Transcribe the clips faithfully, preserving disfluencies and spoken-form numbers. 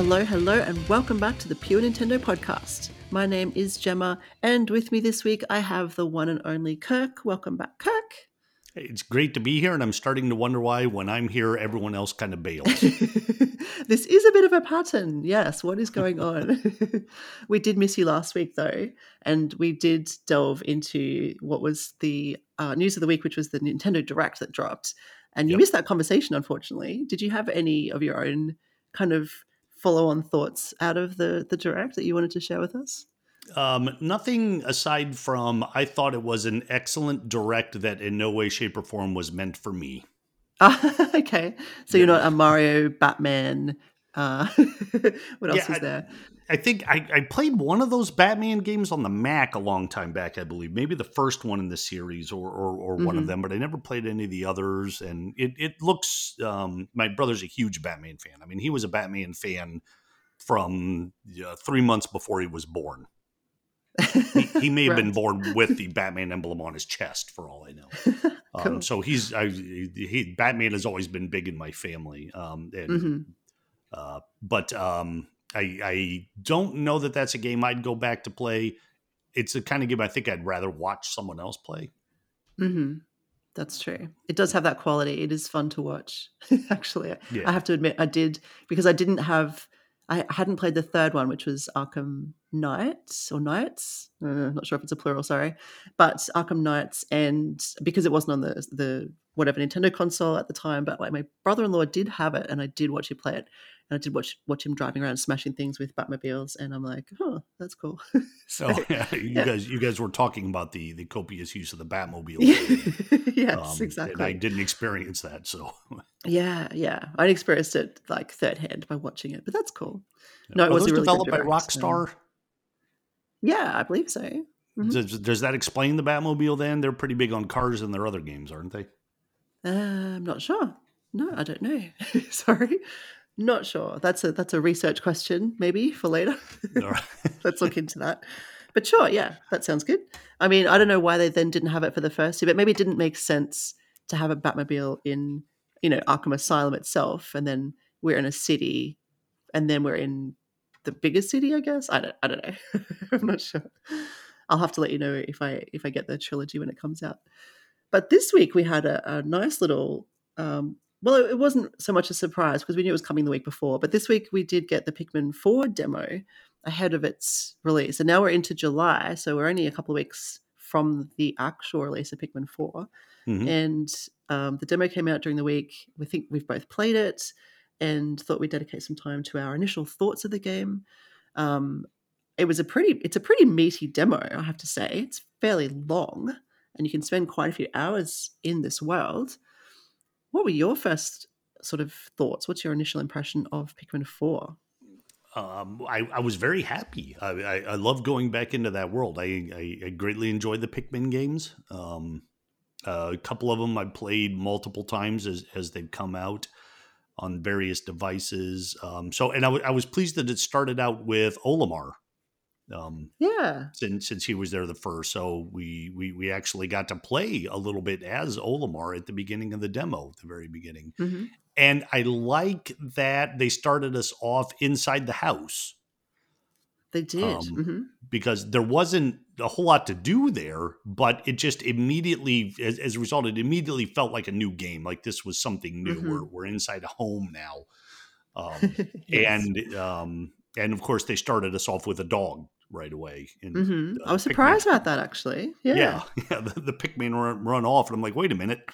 Hello, hello, and welcome back to the Pure Nintendo podcast. My name is Gemma, and with me this week I have the one and only Kirk. Welcome back, Kirk. It's great to be here, and I'm starting to wonder why when I'm here, everyone else kind of bails. This is a bit of a pattern. Yes, what is going on? We did miss you last week, though, and we did delve into what was the uh, news of the week, which was the Nintendo Direct that dropped. And you Yep. missed that conversation, unfortunately. Did you have any of your own kind of follow-on thoughts out of the, the Direct that you wanted to share with us? Um, nothing aside from I thought it was an excellent direct that in no way, shape, or form was meant for me. Ah, okay. So you're Yeah. not a Mario, Batman. Uh, what else Yeah, was I, there? I think I, I played one of those Batman games on the Mac a long time back, I believe. Maybe the first one in the series or or, or one of Mhm. them, but I never played any of the others. And it, it looks, um, my brother's a huge Batman fan. I mean, he was a Batman fan from uh, three months before he was born. He, he may have been Right. born with the Batman emblem on his chest, for all I know. Um, Cool. so he's I, he, Batman has always been big in my family, um, and Mhm. uh, but um, I, I don't know that that's a game I'd go back to play. It's the kind of game I think I'd rather watch someone else play. Mhm. That's true. It does have that quality. It is fun to watch. Actually, I Yeah, have to admit I did because I didn't have I hadn't played the third one, which was Arkham Knights or Knights. Uh, not sure if it's a plural, sorry. But Arkham Knights, and because it wasn't on the the whatever Nintendo console at the time, but like my brother-in-law did have it and I did watch him play it. And I did watch watch him driving around smashing things with Batmobiles, and I'm like, oh, that's cool. So oh yeah, you yeah. guys you guys were talking about the the copious use of the Batmobile earlier, Yes, um, and I exactly. didn't experience that. So, Yeah, yeah. I experienced it like third hand by watching it, but that's cool. No, it are was those a really good developed by direct. Um, Rockstar? yeah, I believe so. hmm Does, does that explain the Batmobile? Then they're pretty big on cars in their other games, aren't they? Uh, I'm not sure. No, I don't know. Sorry, not sure. That's a that's a research question, maybe for later. All right. Let's look into that. But sure, yeah, that sounds good. I mean, I don't know why they then didn't have it for the first two, but maybe it didn't make sense to have a Batmobile in, you know, Arkham Asylum itself, and then we're in a city, and then we're in the biggest city, I guess. I don't I don't know. I'm not sure. I'll have to let you know if I if I get the trilogy when it comes out. But this week we had a, a nice little um well, it it wasn't so much a surprise because we knew it was coming the week before, but this week we did get the Pikmin four demo ahead of its release. And now we're into July, so we're only a couple of weeks from the actual release of Pikmin four. hmm And um, the demo came out during the week. We think we've both played it and thought we'd dedicate some time to our initial thoughts of the game. Um, it was a pretty, it's a pretty meaty demo, I have to say. It's fairly long, and you can spend quite a few hours in this world. What were your first sort of thoughts? What's your initial impression of Pikmin four? Um, I, I was very happy. I, I, I love going back into that world. I, I, I greatly enjoyed the Pikmin games. Um, uh, a couple of them I played multiple times as, as they've come out on various devices. Um, so, and I, w- I was pleased that it started out with Olimar. Um, Yeah. since since he was there the first. So we we we actually got to play a little bit as Olimar at the beginning of the demo, at the very beginning. hmm And I like that they started us off inside the house. They did. Um hmm because there wasn't a whole lot to do there, but it just immediately, as, as a result, it immediately felt like a new game. Like this was something new. We're hmm we're inside a home now, um, Yes. and um, and of course they started us off with a dog right away, and hmm uh, I the was Pikmin. surprised about that, actually. Yeah. Yeah, yeah. The, the Pikmin run, run off, and I'm like, wait a minute,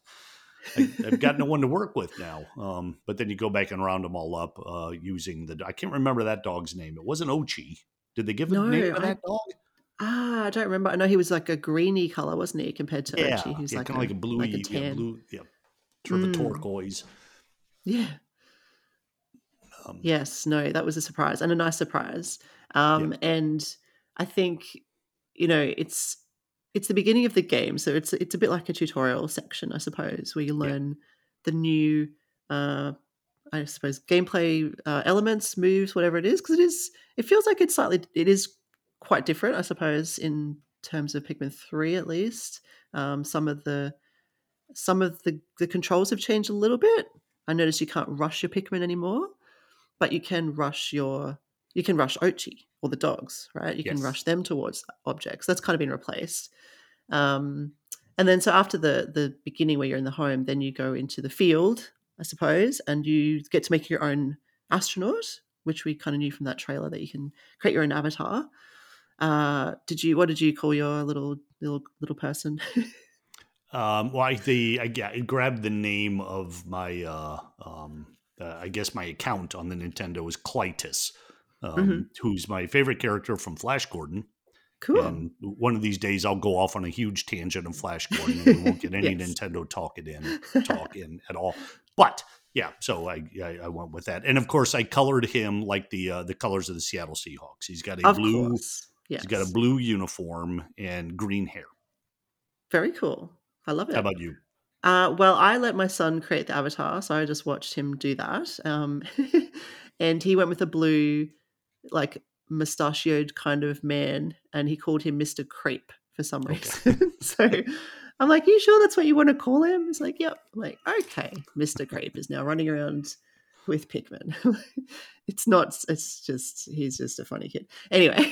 I, I've got no one to work with now. Um, but then you go back and round them all up uh, using the. I can't remember that dog's name. It wasn't Ochi. Did they give a No, name to I that dog? ah, I don't remember. I know he was like a greeny color, wasn't he, compared to Yeah, Ochi, who's yeah, like kind of like a a like a bluey, yeah, tan. blue, yeah, sort of a Mm. turquoise. Yeah. Um, Yes. No, that was a surprise and a nice surprise. yeah, Um, and I think you know it's it's the beginning of the game, so it's it's a bit like a tutorial section, I suppose, where you yeah, learn the new, uh, I suppose, gameplay uh, elements, moves, whatever it is, because it is it feels like it's slightly it is quite different, I suppose, in terms of Pikmin three at least. Um, some of the some of the the controls have changed a little bit. I noticed you can't rush your Pikmin anymore, but you can rush your you can rush Ochi or the dogs, right? You can Yes. rush them towards objects. That's kind of been replaced. Um, and then so after the the beginning where you're in the home, then you go into the field, I suppose, and you get to make your own astronaut, which we kind of knew from that trailer that you can create your own avatar. Uh, did you? What did you call your little little little person? Um, well, I, the, I, I grabbed the name of my, uh, um, uh, I guess my account on the Nintendo is Clytus, um, hmm who's my favorite character from Flash Gordon. Cool. And one of these days, I'll go off on a huge tangent of Flash Gordon, and we won't get any Yes. Nintendo talk it in, talk in at all. But yeah, so I, I I went with that, and of course, I colored him like the uh, the colors of the Seattle Seahawks. He's got a Of blue, course. Yes. he's got a blue uniform and green hair. Very cool. I love How it. about you? Uh, well, I let my son create the avatar, so I just watched him do that. Um, and he went with a blue, like mustachioed kind of man, and he called him Mister Creep for some Okay. reason. So I'm like, you sure that's what you want to call him? He's like, yep. I'm like, okay, Mister Creep is now running around with Pikmin. It's not, it's just, he's just a funny kid. Anyway,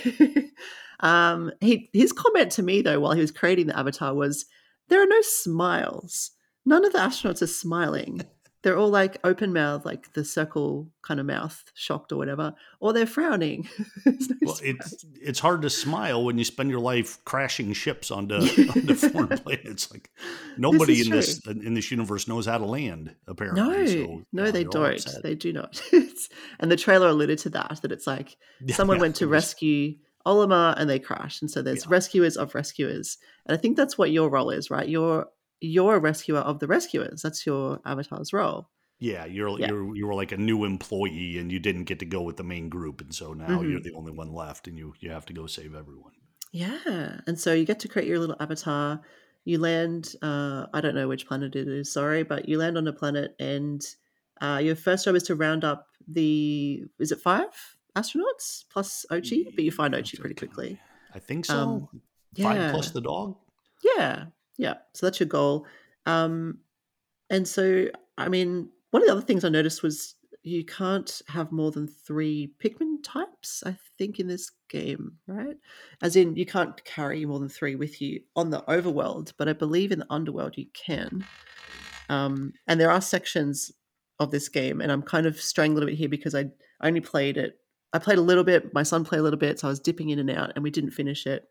um, he his comment to me though, while he was creating the avatar was, there are no smiles. None of the astronauts are smiling. They're all like open mouth, like the circle kind of mouth, shocked or whatever, or they're frowning. There's no Well, smiles. it's it's hard to smile when you spend your life crashing ships onto onto foreign planets. Like nobody is in true. this in this universe knows how to land. Apparently, No, so, no, yeah, they they're all don't. upset. They do not. It's, and the trailer alluded to that, that it's like Yeah, someone yeah, went to it was- rescue Olimar and they crashed. And so there's Yeah. rescuers of rescuers. And I think that's what your role is, right? You're you're a rescuer of the rescuers. That's your avatar's role. Yeah, you're Yeah. you're you were like a new employee, and you didn't get to go with the main group, and so now Mhm. you're the only one left, and you you have to go save everyone. Yeah. And so you get to create your little avatar. You land, uh, I don't know which planet it is, sorry, but you land on a planet and uh, your first job is to round up the, is it five astronauts plus Ochi? But you find Yeah, Ochi pretty quickly. I think so. Um, Five plus yeah. the dog. Yeah. Yeah. So that's your goal. Um, and so, I mean, one of the other things I noticed was you can't have more than three Pikmin types, I think, in this game, right? As in, you can't carry more than three with you on the overworld, but I believe in the underworld you can. Um, and there are sections of this game, and I'm kind of straying a little bit here because I only played it. I played a little bit, my son played a little bit, so I was dipping in and out, and we didn't finish it.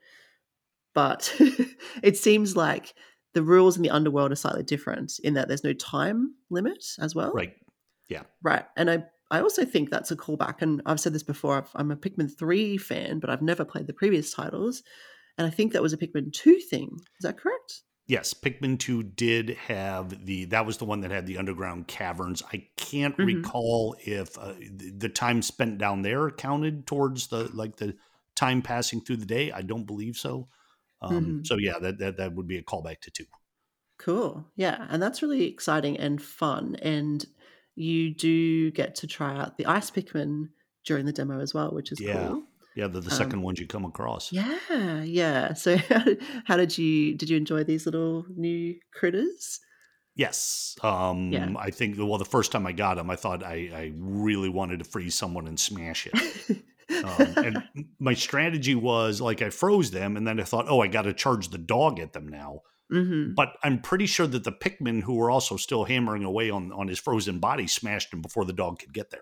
But it seems like the rules in the underworld are slightly different in that there's no time limit as well. Right. Yeah. Right. And I, I also think that's a callback. And I've said this before, I've, I'm a Pikmin three fan, but I've never played the previous titles. And I think that was a Pikmin two thing. Is that correct? Yes, Pikmin two did have the, that was the one that had the underground caverns. I can't Mhm. recall if uh, the, the time spent down there counted towards the, like the time passing through the day. I don't believe so. Um, Mhm. So yeah, that, that, that would be a callback to two. Cool. Yeah. And that's really exciting and fun. And you do get to try out the Ice Pikmin during the demo as well, which is Yeah. cool. Yeah, the, the Um, second ones you come across. Yeah, yeah. So how did, how did you did you enjoy these little new critters? Yes. Yeah. Um, I think, well, the first time I got them, I thought I, I really wanted to freeze someone and smash it. Um, and my strategy was like I froze them, and then I thought, oh, I got to charge the dog at them now. hmm But I'm pretty sure that the Pikmin, who were also still hammering away on, on his frozen body, smashed him before the dog could get there.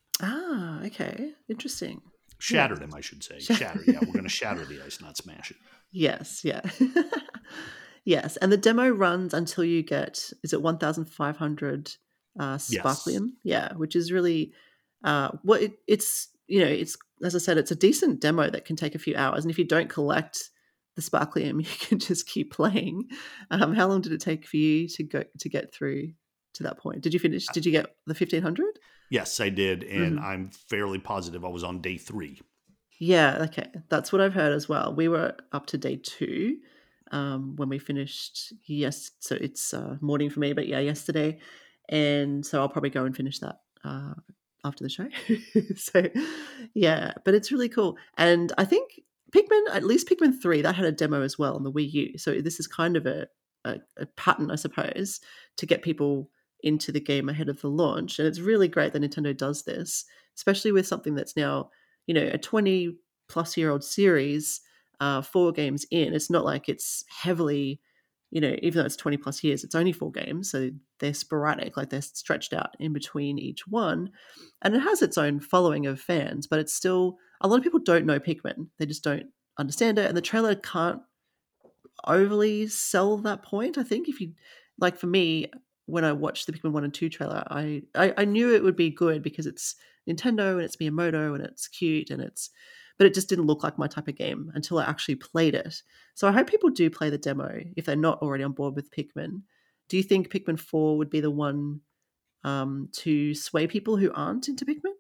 Ah, okay. Interesting. Shattered Yeah. him, I should say. Sha- Shatter. Yeah, we're going to shatter the ice, not smash it. Yes, yeah. Yes. And the demo runs until you get, is it one thousand five hundred uh Yes. Sparklium? Yeah, which is really uh well it, it's you know, it's as I said, it's a decent demo that can take a few hours. And if you don't collect the Sparklium, you can just keep playing. Um, how long did it take for you to go to get through to that point? Did you finish? Did you get the fifteen hundred? Yes, I did. And Mhm. I'm fairly positive I was on day three. Yeah, okay. That's what I've heard as well. We were up to day two um, when we finished. Yes, so it's uh, morning for me, but yeah, yesterday. And so I'll probably go and finish that uh, after the show. So yeah, but it's really cool. And I think Pikmin, at least Pikmin three, that had a demo as well on the Wii U. So this is kind of a, a, a pattern, I suppose, to get people into the game ahead of the launch. And it's really great that Nintendo does this, especially with something that's now, you know, a twenty plus year old series, uh, four games in. It's not like it's heavily, you know, even though it's twenty plus years, it's only four games. So they're sporadic, like they're stretched out in between each one. And it has its own following of fans, but it's still, a lot of people don't know Pikmin. They just don't understand it. And the trailer can't overly sell that point. I think if you, like for me, when I watched the Pikmin one and two trailer, I, I, I knew it would be good because it's Nintendo and it's Miyamoto and it's cute and it's, but it just didn't look like my type of game until I actually played it. So I hope people do play the demo if they're not already on board with Pikmin. Do you think Pikmin four would be the one um, to sway people who aren't into Pikmin?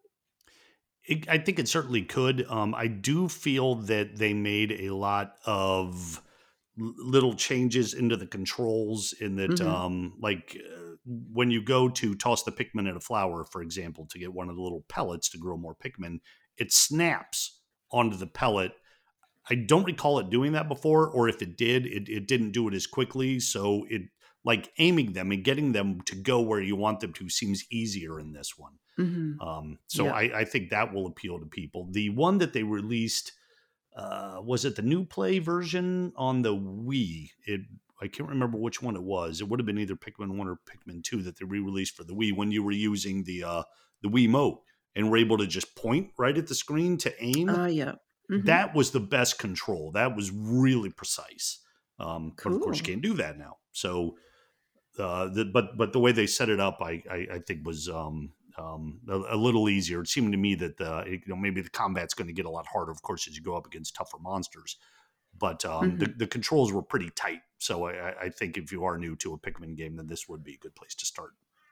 It, I think it certainly could. Um, I do feel that they made a lot of l- little changes into the controls in that, Mm-hmm. um, like uh, when you go to toss the Pikmin in a flower, for example, to get one of the little pellets to grow more Pikmin, it snaps onto the pellet. I don't recall it doing that before, or if it did, it, it didn't do it as quickly. So it, like aiming them and getting them to go where you want them to, seems easier in this one. Mm-hmm. Um, so Yeah. I, I think that will appeal to people. The one that they released, uh, was it the new play version on the Wii? It I can't remember which one it was. It would have been either Pikmin one or Pikmin two that they re-released for the Wii when you were using the uh, the Wiimote and were able to just point right at the screen to aim. Ah, yeah. Mm-hmm. That was the best control. That was really precise. Um, But of course, you Cool. can't do that now. So, uh, the, but but the way they set it up, I I, I think was um, um, a, a little easier. It seemed to me that uh, it, you know maybe the combat's going to get a lot harder, of course, as you go up against tougher monsters. But um, Mm-hmm. the the controls were pretty tight. So I, I- I think if you are new to a Pikmin game, then this would be a good place to start.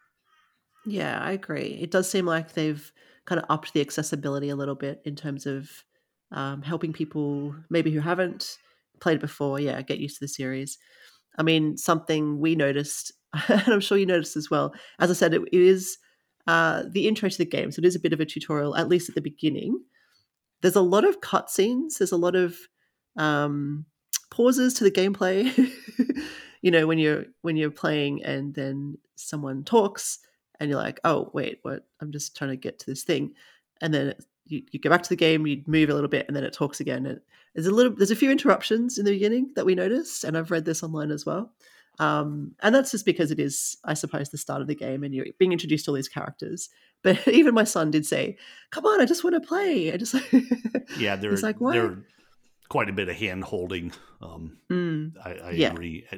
Yeah, I agree. It does seem like they've kind of upped the accessibility a little bit in terms of um, helping people maybe who haven't played it before, yeah, get used to the series. I mean, something we noticed, and I'm sure you noticed as well. As I said, it, it is uh, the intro to the game, so it is a bit of a tutorial, at least at the beginning. There's a lot of cutscenes. There's a lot of um, pauses to the gameplay. You know, when you're when you're playing and then someone talks and you're like, oh wait, what? I'm just trying to get to this thing, and then it, you, you go back to the game, you move a little bit, and then it talks again. And there's a little, there's a few interruptions in the beginning that we noticed, and I've read this online as well. Um, and that's just because it is, I suppose, the start of the game, and you're being introduced to all these characters. But even my son did say, "Come on, I just want to play." I just Yeah, he's there like, "What?" there quite a bit of hand holding. Um, Mm, I, I yeah. agree.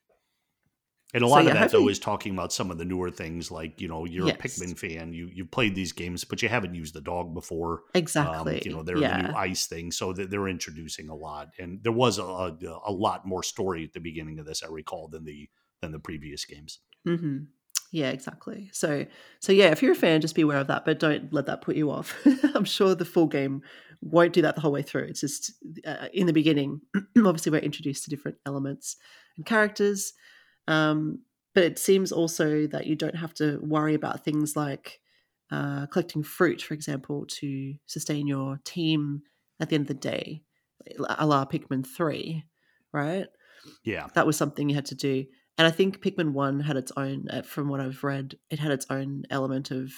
And a So lot yeah, of that, though, hopefully, is talking about some of the newer things like, you know, you're a yes, Pikmin fan, you, you've played these games, but you haven't used the dog before. Um, you know, exactly. they're the new Yeah. ice thing. So that they're introducing a lot. And there was a, a, a lot more story at the beginning of this, I recall, than the than the previous games. Hmm. Yeah, exactly. So, so yeah, if you're a fan, just be aware of that, but don't let that put you off. I'm sure the full game won't do that the whole way through. It's just uh, in the beginning. Obviously, we're introduced to different elements and characters, um, but it seems also that you don't have to worry about things like uh, collecting fruit, for example, to sustain your team at the end of the day, a la Pikmin three, right? Yeah. That was something you had to do. And I think Pikmin one had its own, uh, from what I've read, it had its own element of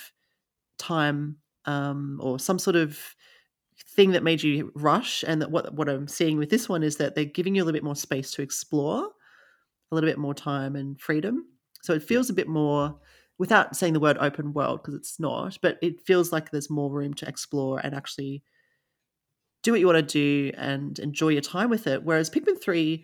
time um, or some sort of thing that made you rush. And that what what I'm seeing with this one is that they're giving you a little bit more space to explore, a little bit more time and freedom. So it Yeah. feels a bit more, without saying the word open world because it's not, but it feels like there's more room to explore and actually do what you want to do and enjoy your time with it. Whereas Pikmin three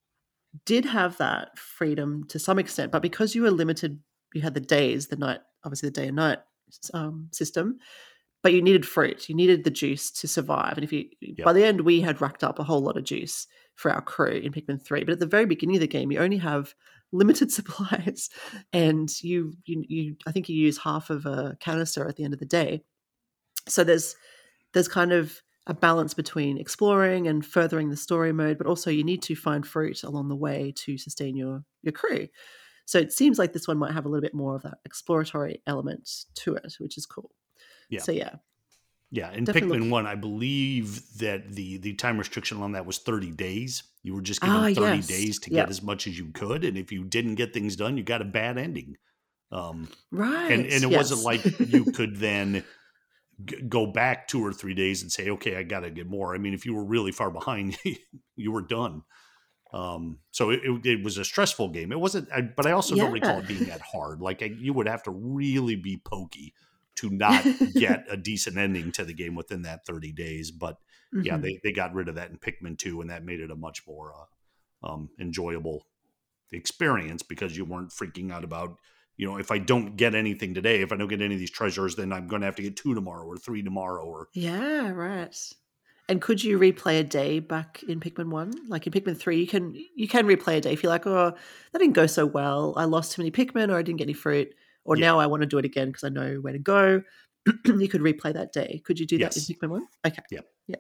did have that freedom to some extent, but because you were limited, you had the days, the night, obviously the day and night um, system, but you needed fruit, you needed the juice to survive. And if you, by Yep. the end, we had racked up a whole lot of juice for our crew in Pikmin three. But at the very beginning of the game, you only have limited supplies, and you, you, you, I think you use half of a canister at the end of the day. So there's there's kind of a balance between exploring and furthering the story mode, but also you need to find fruit along the way to sustain your your crew. So it seems like this one might have a little bit more of that exploratory element to it, which is cool. Yeah. So yeah, Yeah. In definitely Pikmin look. one, I believe that the the time restriction on that was thirty days. You were just given Ah, thirty yes, days to yeah. get as much as you could. And if you didn't get things done, you got a bad ending. Um, and Right. and it wasn't Yes. like you could then g- go back two or three days and say, okay, I got to get more. I mean, if you were really far behind, you were done. Um, so it, it, it was a stressful game. It wasn't, I, but I also don't recall Yeah. it being that hard. Like I, you would have to really be pokey to not get a decent ending to the game within that thirty days. But yeah, hmm they, they got rid of that in Pikmin two, and that made it a much more uh, um, enjoyable experience because you weren't freaking out about, you know, if I don't get anything today, if I don't get any of these treasures, then I'm going to have to get two tomorrow or three tomorrow. Or Yeah, right. And could you replay a day back in Pikmin one? Like in Pikmin three, you can you can replay a day if you're like, oh, that didn't go so well. I lost too many Pikmin or I didn't get any fruit. Or yeah, now I want to do it again because I know where to go. You could replay that day. Could you do that in yes, Pikmin one? Okay. yeah. Yeah.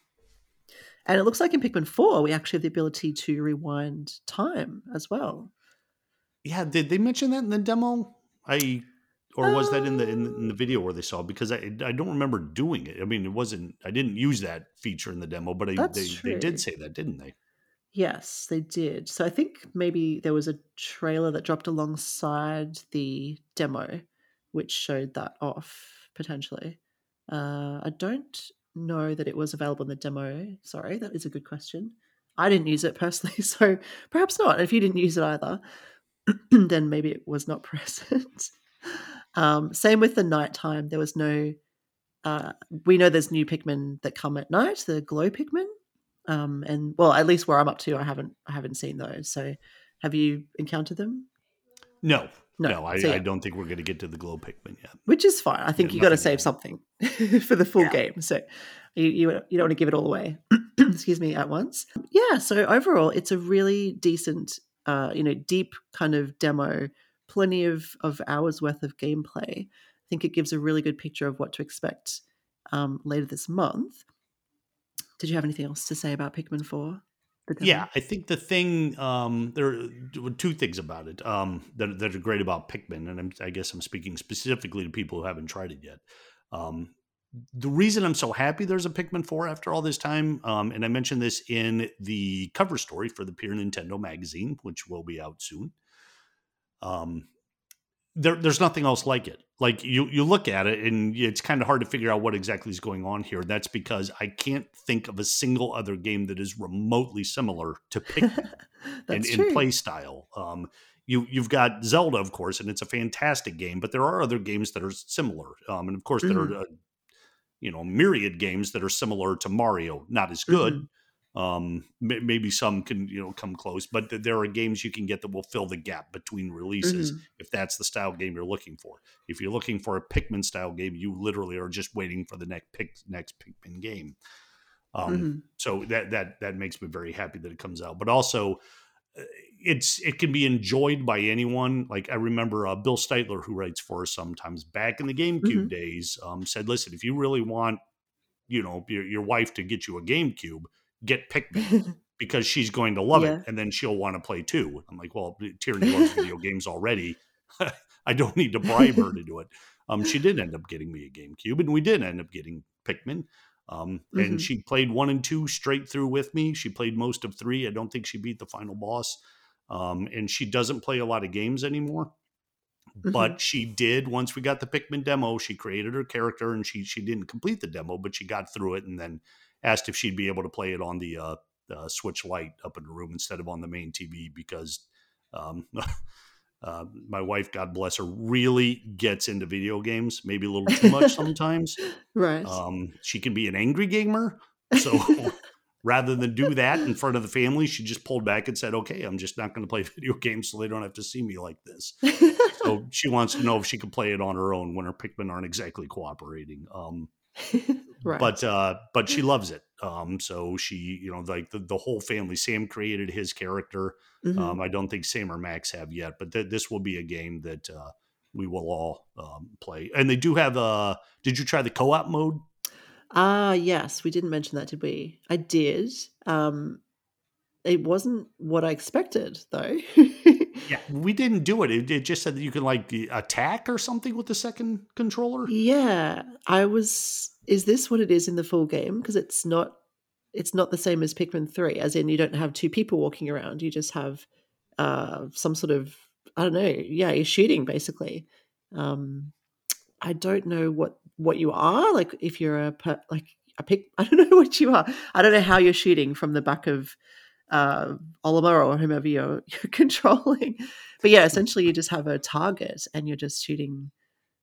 And it looks like in Pikmin four, we actually have the ability to rewind time as well. Yeah, did they mention that in the demo? I or was that in the in, the- in the Um, video where they saw? Because I I don't remember doing it. I mean, it wasn't. I didn't use that feature in the demo, but I, that's they they did true. say that, didn't they? Yes, they did. So I think maybe there was a trailer that dropped alongside the demo, which showed that off potentially. Uh, I don't know that it was available in the demo. Sorry, that is a good question. I didn't use it personally, so perhaps not. If you didn't use it either, then maybe it was not present. Um, same with the nighttime. There was no. Uh, we know there's new Pikmin that come at night, the glow Pikmin. Um, and well, at least where I'm up to, I haven't I haven't seen those. So, have you encountered them? No, No. no, So I, I yeah, don't think we're going to get to the glow Pikmin yet. which is fine. I Yeah, think you got to nothing save yet. something for the full Yeah, game. So you you, you don't want to give it all away. Excuse me, at once. Yeah. So overall, it's a really decent, uh, you know, deep kind of demo. Plenty of of hours worth of gameplay. I think it gives a really good picture of what to expect um, later this month. Did you have anything else to say about Pikmin four, the yeah. demo? I think the thing um, there were two things about it um, that that are great about Pikmin, and I'm, I guess I'm speaking specifically to people who haven't tried it yet. Um, the reason I'm so happy there's a Pikmin four after all this time, um, and I mentioned this in the cover story for the Pure Nintendo magazine, which will be out soon. Um, there, there's nothing else like it. Like you, you look at it, and it's kind of hard to figure out what exactly is going on here. That's because I can't think of a single other game that is remotely similar to Pikmin in, That's in true. play style. Um, you you've got Zelda, of course, and it's a fantastic game. But there are other games that are similar, um, and of course, there Mhm, are uh, you know myriad games that are similar to Mario, not as good. mhm, Um, may- maybe some can you know come close, but th- there are games you can get that will fill the gap between releases mhm, if that's the style game you're looking for. If you're looking for a Pikmin style game, you literally are just waiting for the next pick, next Pikmin game. Um, mhm, so that that that makes me very happy that it comes out. But also, uh, it's it can be enjoyed by anyone. Like I remember uh, Bill Steitler, who writes for us sometimes, back in the GameCube mhm. days, um, said, "Listen, if you really want, you know, your, your wife to get you a GameCube, get Pikmin because she's going to love it, Yeah. and then she'll want to play too." I'm like, "Well, Tierney loves video games already. I don't need to bribe her to do it." Um, she did end up getting me a GameCube, and we did end up getting Pikmin. Um, and Mhm, she played one and two straight through with me. She played most of three. I don't think she beat the final boss. Um, and she doesn't play a lot of games anymore. mhm. But she did once we got the Pikmin demo. She created her character, and she she didn't complete the demo, but she got through it, and then asked if she'd be able to play it on the uh, uh, Switch Lite up in the room instead of on the main T V because um, uh, my wife, God bless her, really gets into video games, maybe a little too much sometimes. Right. Um, she can be an angry gamer. So rather than do that in front of the family, she just pulled back and said, okay, I'm just not going to play video games so they don't have to see me like this. So she wants to know if she can play it on her own when her Pikmin aren't exactly cooperating. Um, but Right. uh, but she loves it. Um, so she, you know, like the, the whole family. Sam created his character. Um, Mhm. I don't think Sam or Max have yet, but th- this will be a game that uh, we will all um, play. And they do have a. Did you try the co-op mode? Ah, yes, we didn't mention that, did we? I did. Um, it wasn't what I expected, though. Yeah, we didn't do it. It, it just said that you can like the attack or something with the second controller. Yeah, I was is this what it is in the full game? Because it's not it's not the same as Pikmin three, as in you don't have two people walking around, you just have, uh, some sort of I don't know. Yeah, you're shooting basically. Um, I don't know what what you are like. If you're a per, like a pick, I don't know what you are. I don't know how you're shooting from the back of uh, Oliver or whomever you're, you're controlling. But yeah, essentially you just have a target and you're just shooting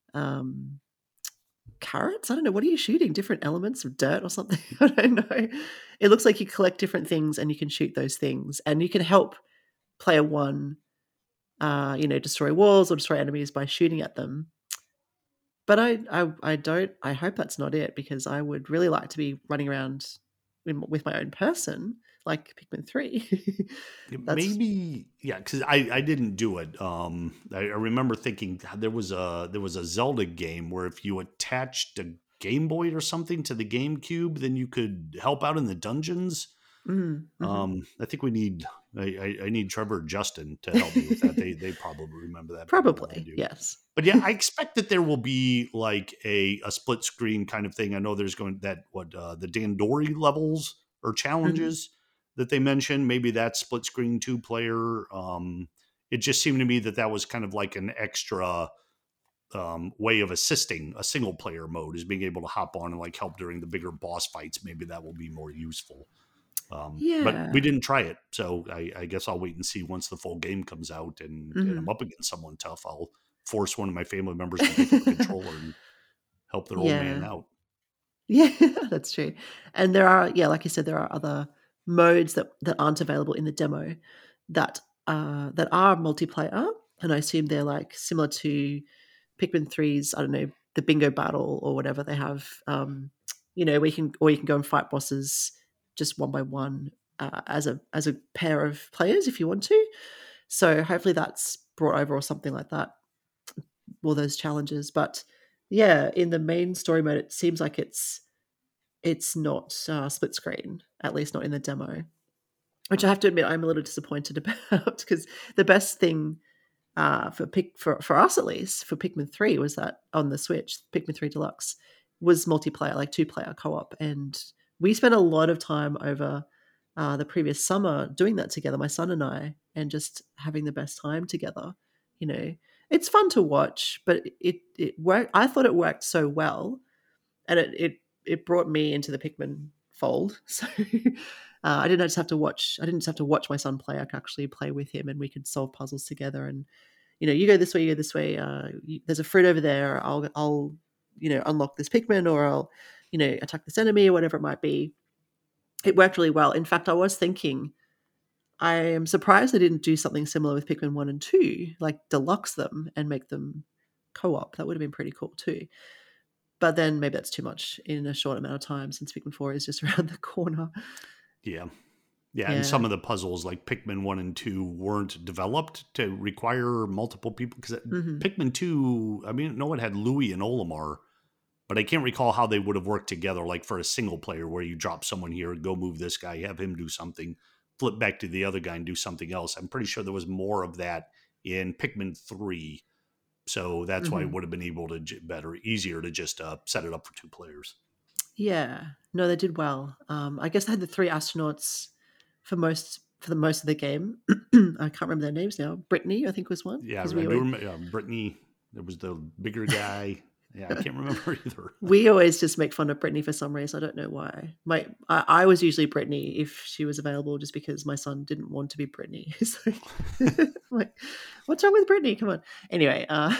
um, carrots. I don't know. What are you shooting? Different elements of dirt or something? I don't know. It looks like you collect different things and you can shoot those things, and you can help player one, uh, you know, destroy walls or destroy enemies by shooting at them. But I, I, I don't. I hope that's not it, because I would really like to be running around in, with my own person, like Pikmin three. That's Maybe, yeah, because I, I didn't do it. Um, I, I remember thinking God, there was a there was a Zelda game where if you attached a Game Boy or something to the GameCube, then you could help out in the dungeons. mm, hmm Um, I think we need I, I, I need Trevor or Justin to help me with that. They they probably remember that better than I probably do. yes. But yeah, I expect that there will be like a, a split screen kind of thing. I know there's going that what uh, the Dandori levels or hmm challenges that they mentioned. Maybe that's split screen two player. Um, it just seemed to me that that was kind of like an extra um, way of assisting a single player mode, is being able to hop on and like help during the bigger boss fights. Maybe that will be more useful. Um, but we Yeah. didn't try it, so I, I guess I'll wait and see once the full game comes out and, and I'm hmm up against someone tough. I'll force one of my family members to pick up a controller and help their old man yeah. out. Yeah, that's true. And there are, yeah, like you said, there are other modes that, that aren't available in the demo that uh, that are multiplayer, and I assume they're like similar to Pikmin three's, I don't know, the bingo battle or whatever they have. Um, you know, we can or you can go and fight bosses just one by one uh, as a as a pair of players if you want to. So hopefully that's brought over or something like that, all those challenges. But yeah, in the main story mode, it seems like it's it's not uh, split screen, at least not in the demo, which I have to admit I'm a little disappointed about, because the best thing uh, for pick for, for us at least for Pikmin three was that on the Switch, Pikmin three Deluxe was multiplayer, like two player co op, and we spent a lot of time over uh, the previous summer doing that together, my son and I, and just having the best time together. You know, it's fun to watch, but it it worked. I thought it worked so well, and it it it brought me into the Pikmin fold. So uh, I didn't just have to watch. I didn't just have to watch my son play. I could actually play with him, and we could solve puzzles together. And you know, you go this way, you go this way. Uh, you, there's a fruit over there. I'll I'll you know unlock this Pikmin, or I'll you know attack this enemy, or whatever it might be. It worked really well. In fact, I was thinking, I am surprised they didn't do something similar with Pikmin one and two, like deluxe them and make them co-op. That would have been pretty cool too. But then maybe that's too much in a short amount of time, since Pikmin four is just around the corner. Yeah. Yeah. And Yeah. some of the puzzles like Pikmin one and two weren't developed to require multiple people, because hmm Pikmin two, I mean, no, it had Louis and Olimar, but I can't recall how they would have worked together, like for a single player where you drop someone here, go move this guy, have him do something, flip back to the other guy and do something else. I'm pretty sure there was more of that in Pikmin three. So that's why it hmm would have been able to j- better, easier to just uh, set it up for two players. Yeah. No, they did well. Um, I guess they had the three astronauts for most for the most of the game. I can't remember their names now. Brittany, I think, was one, Yeah, because I we do always remember uh, Brittany. There was the bigger guy. Yeah, I can't remember either. we always just make fun of Brittany for some reason. I don't know why. My I, I was usually Brittany if she was available, just because my son didn't want to be Brittany. So, like, what's wrong with Brittany? Come on. Anyway, uh,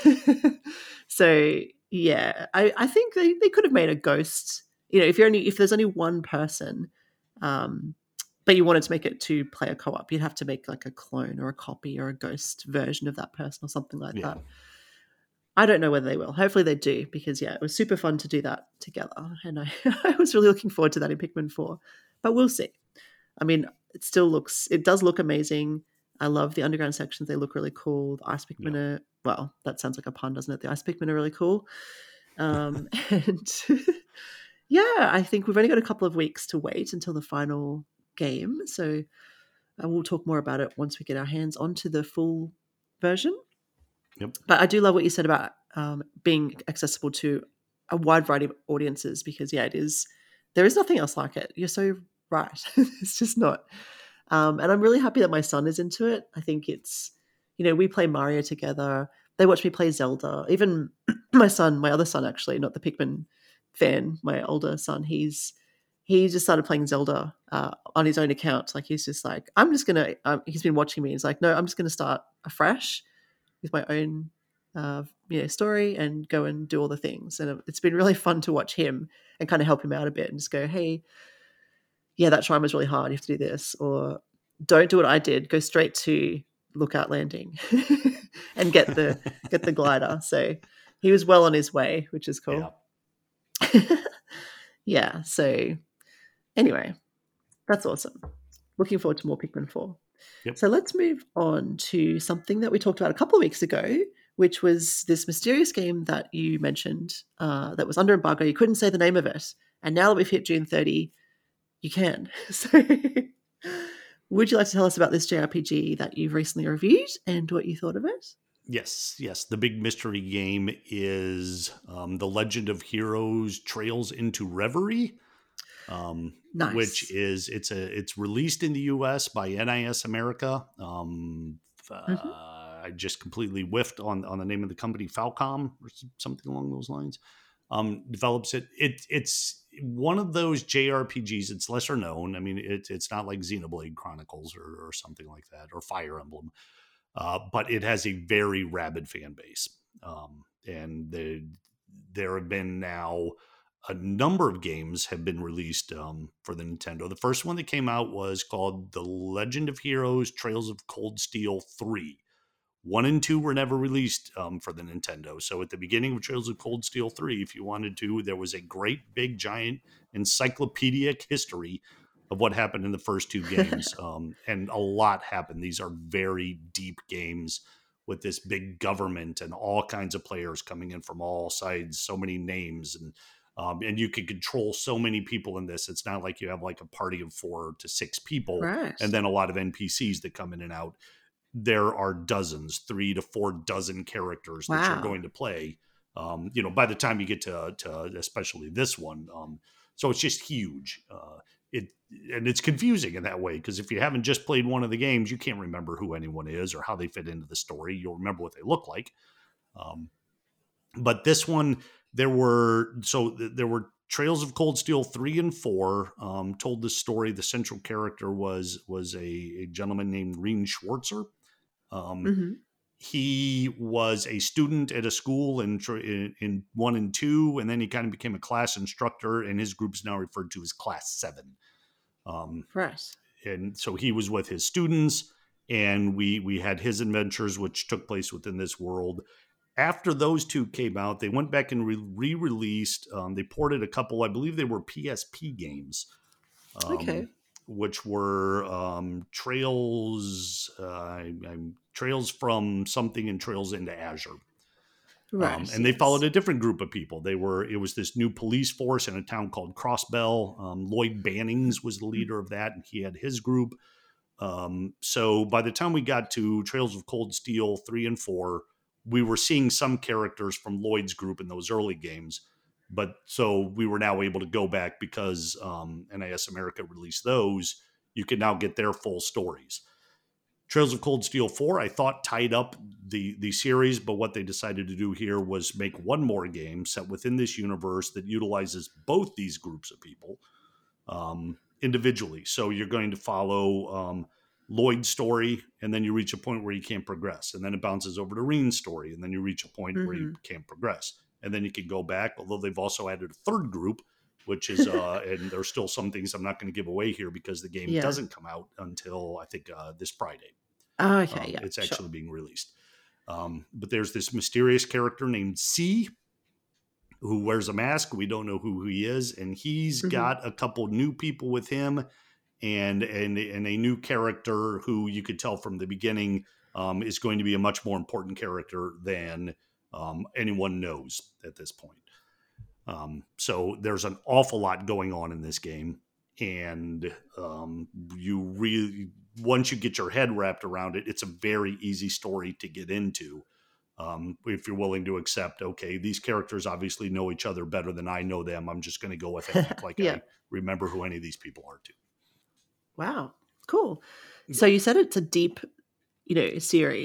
so yeah, I, I think they, they could have made a ghost. You know, if you're only if there's only one person, um, but you wanted to make it two player co op, you'd have to make like a clone or a copy or a ghost version of that person or something like Yeah. that. I don't know whether they will. Hopefully they do, because yeah, it was super fun to do that together, and I, I was really looking forward to that in Pikmin four. But we'll see. I mean, it still looks, it does look amazing. I love the underground sections; they look really cool. The ice Yeah. Pikmin are, well, that sounds like a pun, doesn't it? The ice Pikmin are really cool, um, and yeah, I think we've only got a couple of weeks to wait until the final game. So uh, we'll talk more about it once we get our hands onto the full version. Yep. But I do love what you said about um, being accessible to a wide variety of audiences, because yeah, it is. There is nothing else like it. You're so right. It's just not. Um, and I'm really happy that my son is into it. I think it's, you know, we play Mario together. They watch me play Zelda. Even my son, my other son, actually, not the Pikmin fan, my older son, he's he just started playing Zelda uh, on his own account. Like he's just like, I'm just gonna. Um, he's been watching me. He's like, no, I'm just gonna start afresh with my own, uh, you know, story and go and do all the things. And it's been really fun to watch him and kind of help him out a bit and just go, hey, yeah, that shrine was really hard. You have to do this, or don't do what I did. Go straight to Lookout Landing and get the get the glider. So he was well on his way, which is cool. Yeah. Yeah. So anyway, that's awesome. Looking forward to more Pikmin four. Yep. So let's move on to something that we talked about a couple of weeks ago, which was this mysterious game that you mentioned uh, that was under embargo. You couldn't say the name of it. And now that we've hit June thirtieth, you can. So would you like to tell us about this J R P G that you've recently reviewed and what you thought of it? Yes, yes. The big mystery game is um, The Legend of Heroes Trails into Reverie. Um, nice. Which is it's a it's released in the U S by N I S America. Um, uh, mm-hmm. I just completely whiffed on on the name of the company, Falcom or something along those lines. Um, develops it. It it's one of those J R P Gs. It's lesser known. I mean, it, it's not like Xenoblade Chronicles or, or something like that, or Fire Emblem, uh, but it has a very rabid fan base. Um, and the, there have been now a number of games have been released um, for the Nintendo. The first one that came out was called The Legend of Heroes Trails of Cold Steel three. One and two were never released um, for the Nintendo. So at the beginning of Trails of Cold Steel three, if you wanted to, there was a great big giant encyclopedic history of what happened in the first two games. um, and a lot happened. These are very deep games with this big government and all kinds of players coming in from all sides, so many names, and Um, and you can control so many people in this. It's not like you have like a party of four to six people, right, and then a lot of N P Cs that come in and out. There are dozens, three to four dozen characters wow. that you're going to play. Um, you know, by the time you get to, to especially this one, um, so it's just huge. Uh, it and it's confusing in that way because if you haven't just played one of the games, you can't remember who anyone is or how they fit into the story. You'll remember what they look like. Um, but this one. There were so there were Trails of Cold Steel three and four. Um, told the story. The central character was was a, a gentleman named Rean Schwarzer. Um, mm-hmm. He was a student at a school in, in in one and two, and then he kind of became a class instructor. And his group's now referred to as Class Seven. Um, right. And so he was with his students, and we we had his adventures, which took place within this world. After those two came out, they went back and re- re-released. Um, they ported a couple, I believe they were P S P games, um, okay. which were um, Trails, uh, I'm, Trails from something and Trails into Azure. Right, um, and yes. they followed a different group of people. They were it was this new police force in a town called Crossbell. Um, Lloyd Bannings was the leader of that, and he had his group. Um, so by the time we got to Trails of Cold Steel three and four, we were seeing some characters from Lloyd's group in those early games, but so we were now able to go back because um, N I S America released those. You can now get their full stories. Trails of Cold Steel four, I thought tied up the, the series, but what they decided to do here was make one more game set within this universe that utilizes both these groups of people um, individually. So you're going to follow um, Lloyd's story, and then you reach a point where you can't progress. And then it bounces over to Rean's story, and then you reach a point mm-hmm. where you can't progress. And then you can go back, although they've also added a third group, which is, uh, and there's still some things I'm not going to give away here because the game yeah. doesn't come out until, I think, uh, this Friday. Oh, okay, um, yeah. It's actually sure. being released. Um, but there's this mysterious character named C, who wears a mask. We don't know who he is. And he's mm-hmm. got a couple new people with him. And, and and a new character who you could tell from the beginning um, is going to be a much more important character than um, anyone knows at this point. Um, so there's an awful lot going on in this game, and um, you really once you get your head wrapped around it, it's a very easy story to get into. Um, if you're willing to accept, okay, these characters obviously know each other better than I know them. I'm just going to go with it, act like yeah. I remember who any of these people are too. Wow, cool. So you said it's a deep, you know, series.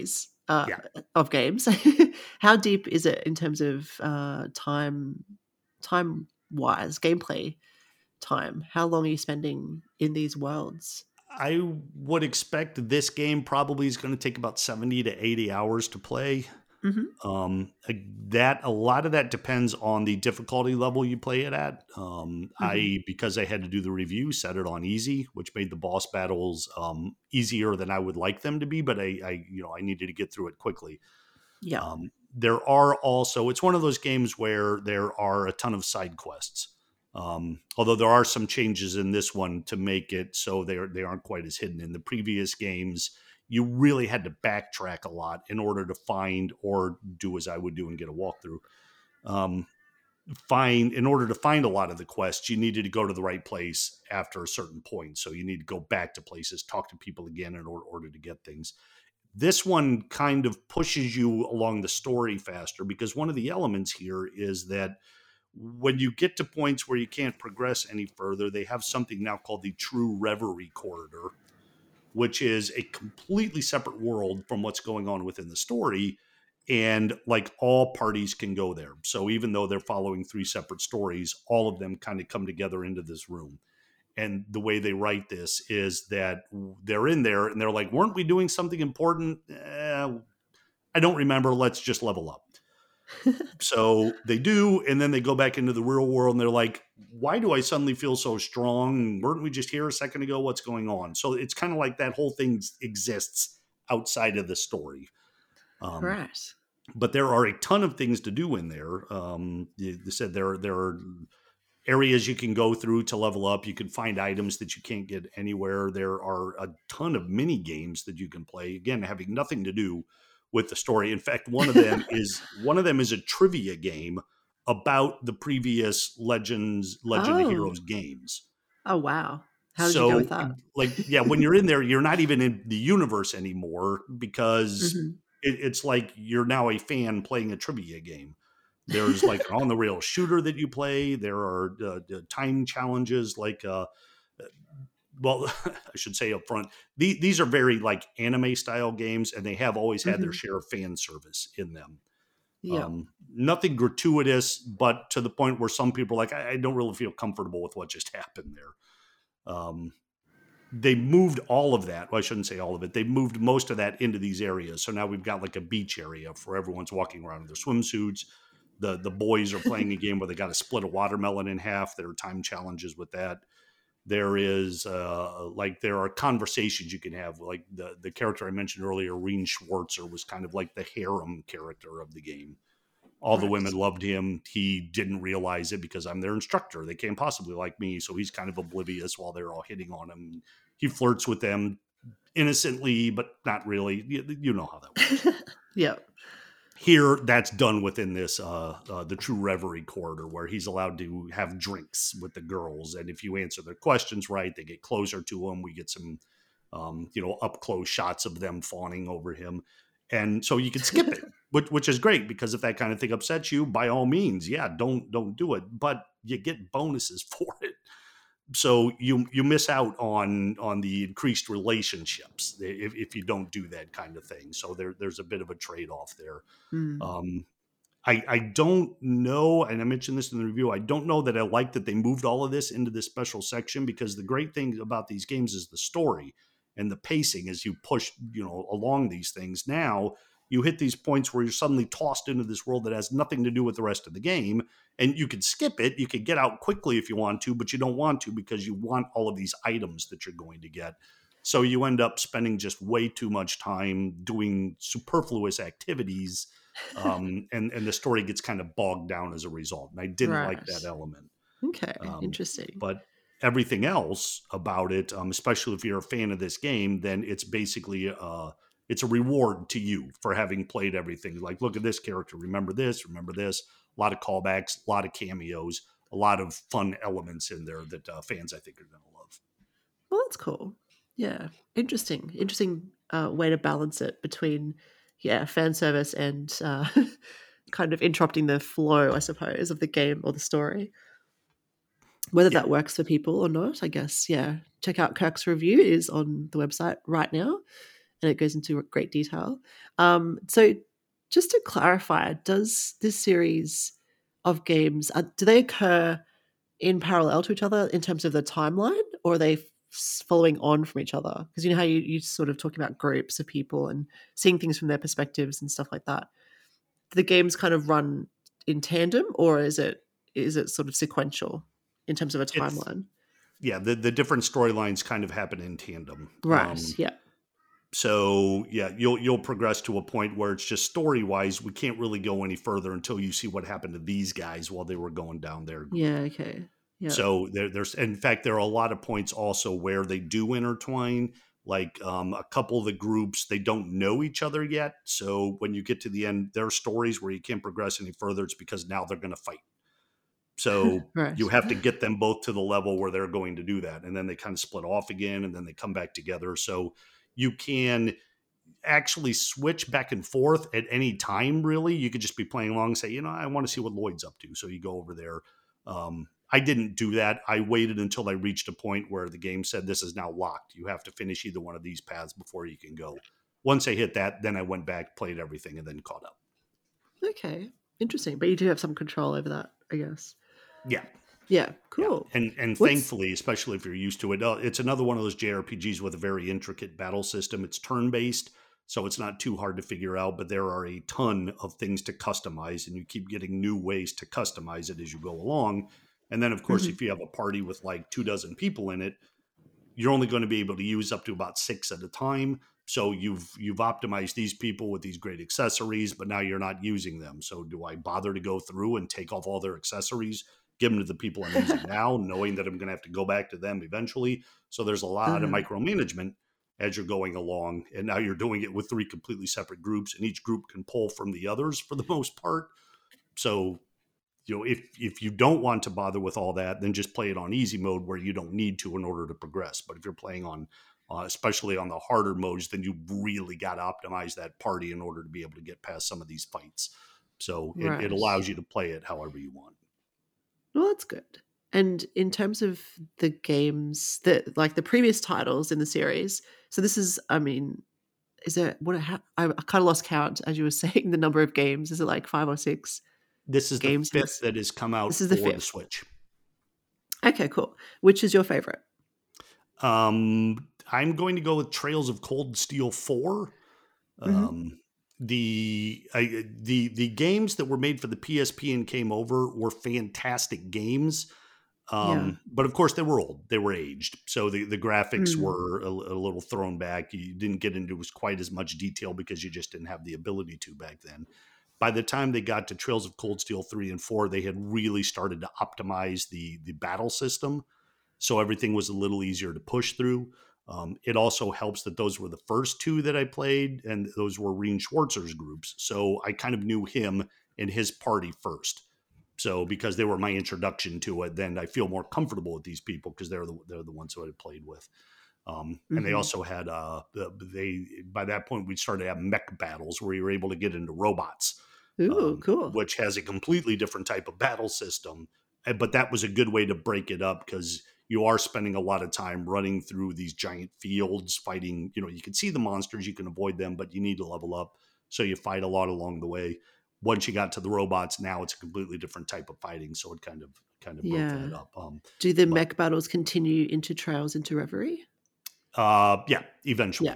uh, Yeah. of games. How deep is it in terms of uh, time, time wise, gameplay time? How long are you spending in these worlds? I would expect this game probably is going to take about seventy to eighty hours to play. Hmm. Um, like that a lot of that depends on the difficulty level you play it at. Um, Hmm. I because I had to do the review, set it on easy, which made the boss battles um, easier than I would like them to be. But I, I, you know, I needed to get through it quickly. Yeah. Um, there are also it's one of those games where there are a ton of side quests. Um, although there are some changes in this one to make it so they they aren't quite as hidden. In the previous games, you really had to backtrack a lot in order to find or do as I would do and get a walkthrough. Um, find in order to find a lot of the quests, you needed to go to the right place after a certain point. So you need to go back to places, talk to people again in order, order to get things. This one kind of pushes you along the story faster because one of the elements here is that when you get to points where you can't progress any further, they have something now called the True Reverie Corridor, which is a completely separate world from what's going on within the story. And like all parties can go there. So even though they're following three separate stories, all of them kind of come together into this room. And the way they write this is that they're in there and they're like, weren't we doing something important? Eh, I don't remember. Let's just level up. So they do, and then they go back into the real world and they're like, why do I suddenly feel so strong? Weren't we just here a second ago? What's going on? So it's kind of like that whole thing exists outside of the story. Um, Right. but there are a ton of things to do in there. Um, they said there, there are areas you can go through to level up. You can find items that you can't get anywhere. There are a ton of mini games that you can play, again, having nothing to do with the story. In fact, one of them is one of them is a trivia game about the previous Legends Legend of Oh. Heroes games. Oh, wow. How did you go with So that? like, yeah, when you're in there, you're not even in the universe anymore because Hmm. it, it's like you're now a fan playing a trivia game. There's like an on the rail shooter that you play. There are uh, time challenges like, uh, well, I should say up front, the, these are very like anime style games, and they have always had their Hmm. share of fan service in them. Yeah. Um, nothing gratuitous, but to the point where some people are like, I, I don't really feel comfortable with what just happened there. Um, they moved all of that. Well, I shouldn't say all of it. They moved most of that into these areas. So now we've got like a beach area for everyone's walking around in their swimsuits. The the boys are playing a game where they got to split a watermelon in half. There are time challenges with that. There is uh, like there are conversations you can have. Like the the character I mentioned earlier, Reen Schwartzer, was kind of like the harem character of the game. All the women Right. loved him. He didn't realize it because I'm their instructor. They can't possibly like me. So he's kind of oblivious while they're all hitting on him. He flirts with them innocently, but not really. You, you know how that works. Yeah. Here, that's done within this, uh, uh, the True Reverie Corridor, where he's allowed to have drinks with the girls. And if you answer their questions right, they get closer to him. We get some, um, you know, up close shots of them fawning over him. And so you can skip it, which, which is great because if that kind of thing upsets you, by all means, yeah, don't don't do it. But you get bonuses for it, so you you miss out on on the increased relationships if, if you don't do that kind of thing. So there there's a bit of a trade off there. Mm. Um, I, I don't know, and I mentioned this in the review, I don't know that I like that they moved all of this into this special section, because the great thing about these games is the story and the pacing as you push, you know, along these things. Now you hit these points where you're suddenly tossed into this world that has nothing to do with the rest of the game, and you can skip it. You can get out quickly if you want to, but you don't want to because you want all of these items that you're going to get. So you end up spending just way too much time doing superfluous activities, um, and and the story gets kind of bogged down as a result. And I didn't like that Right. element. Okay. Um, Interesting. but everything else about it, um, especially if you're a fan of this game, then it's basically uh, it's a reward to you for having played everything. Like, look at this character, remember this, remember this. A lot of callbacks, a lot of cameos, a lot of fun elements in there that uh, fans, I think, are going to love. Well, that's cool. Yeah. Interesting. Interesting uh, way to balance it between, yeah, fan service and uh, kind of interrupting the flow, I suppose, of the game or the story. Whether Yeah. that works for people or not, I guess, yeah. Check out Kirk's review. It is on the website right now. and it goes into great detail. Um, so just to clarify, does this series of games, uh, do they occur in parallel to each other in terms of the timeline, or are they f- following on from each other? Because you know how you, you sort of talking about groups of people and seeing things from their perspectives and stuff like that. Do the games kind of run in tandem, or is it is it sort of sequential in terms of a It's timeline? yeah, the the different storylines kind of happen in tandem. Right. Um, Yeah. so yeah, you'll you'll progress to a point where it's just story wise, we can't really go any further until you see what happened to these guys while they were going down their group. Yeah. Okay. Yeah. So there, there's, in fact, there are a lot of points also where they do intertwine. Like um, a couple of the groups, they don't know each other yet. So when you get to the end, there are stories where you can't progress any further. It's because now they're going to fight. So you Right. have to get them both to the level where they're going to do that. And then they kind of split off again and then they come back together. So you can actually switch back and forth at any time, really. You could just be playing along and say, you know, I want to see what Lloyd's up to. So you go over there. Um, I didn't do that. I waited until I reached a point where the game said this is now locked. You have to finish either one of these paths before you can go. Once I hit that, then I went back, played everything, and then caught up. Okay. Interesting. But you do have some control over that, I guess. Yeah. Yeah. Yeah. Cool. And and What's thankfully, especially if you're used to it, uh, it's another one of those J R P Gs with a very intricate battle system. It's turn-based, so it's not too hard to figure out, but there are a ton of things to customize, and you keep getting new ways to customize it as you go along. And then, of course, Mhm. if you have a party with like two dozen people in it, you're only going to be able to use up to about six at a time. So you've you've optimized these people with these great accessories, but now you're not using them. So do I bother to go through and take off all their accessories, give them to the people I'm using now, knowing that I'm going to have to go back to them eventually? So there's a lot of Uh-huh. micromanagement as you're going along, and now you're doing it with three completely separate groups, and each group can pull from the others for the most part. So you know, if if you don't want to bother with all that, then just play it on easy mode where you don't need to in order to progress. But if you're playing on, uh, especially on the harder modes, then you really got to optimize that party in order to be able to get past some of these fights. So it, it Right. allows you to play it however you want. Well, that's good. And in terms of the games that, like the previous titles in the series, so this is, I mean, is there what? How, I, I kind of lost count as you were saying the number of games. Is it like five or six This is the games in fifth this? that has come out This is the for the fifth. Switch. Okay, cool. Which is your favorite? Um, I'm going to go with Trails of Cold Steel four. Hmm. Um, the I, the the games that were made for the P S P and came over were fantastic games. Yeah. Um, but of course they were old, they were aged. So the, the graphics Mm. were a, a little thrown back. You didn't get into quite as much detail because you just didn't have the ability to back then. By the time they got to Trails of Cold Steel three and four, they had really started to optimize the, the battle system. So everything was a little easier to push through. Um, it also helps that those were the first two that I played, and those were Reen Schwartzer's groups. So I kind of knew him and his party first. So because they were my introduction to it, then I feel more comfortable with these people because they're the they're the ones who I played with. Um, and they Hmm. also had uh, they by that point we started to have mech battles where you were able to get into robots, Ooh, um, cool. which has a completely different type of battle system. Uh, But that was a good way to break it up because you are spending a lot of time running through these giant fields fighting. You know, you can see the monsters, you can avoid them, but you need to level up. So you fight a lot along the way. Once you got to the robots, now it's a completely different type of fighting. So it kind of kind of broke Yeah. that up. Um, Do the but mech battles continue into Trails into Reverie? uh, yeah, Yeah. eventually.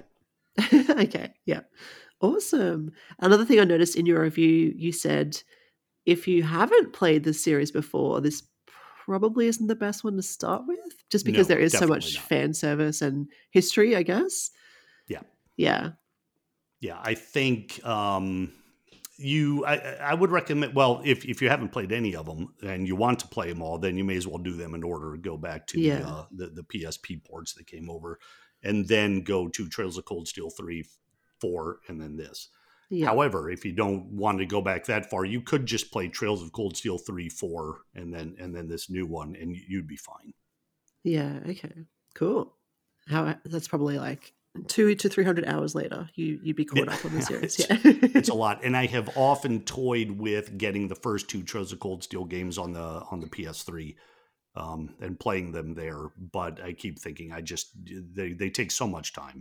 Okay. Yeah. Awesome. Another thing I noticed in your review, you said if you haven't played this series before, this probably isn't the best one to start with, just because No, there is so definitely much not. fan service and history, I guess. Yeah. Yeah. Yeah, I think um, you. I, I would recommend. Well, if if you haven't played any of them and you want to play them all, then you may as well do them in order to go back to the Yeah. uh, the, the P S P ports that came over, and then go to Trails of Cold Steel three, four, and then this. Yeah. However, if you don't want to go back that far, you could just play Trails of Cold Steel three, four, and then and then this new one, and you'd be fine. Yeah. Okay. Cool. How that's probably like two to three hundred hours later. You you'd be Yeah, caught up on the series. it's Yeah. it's a lot, and I have often toyed with getting the first two Trails of Cold Steel games on the on the P S three um, and playing them there. But I keep thinking I just they they take so much time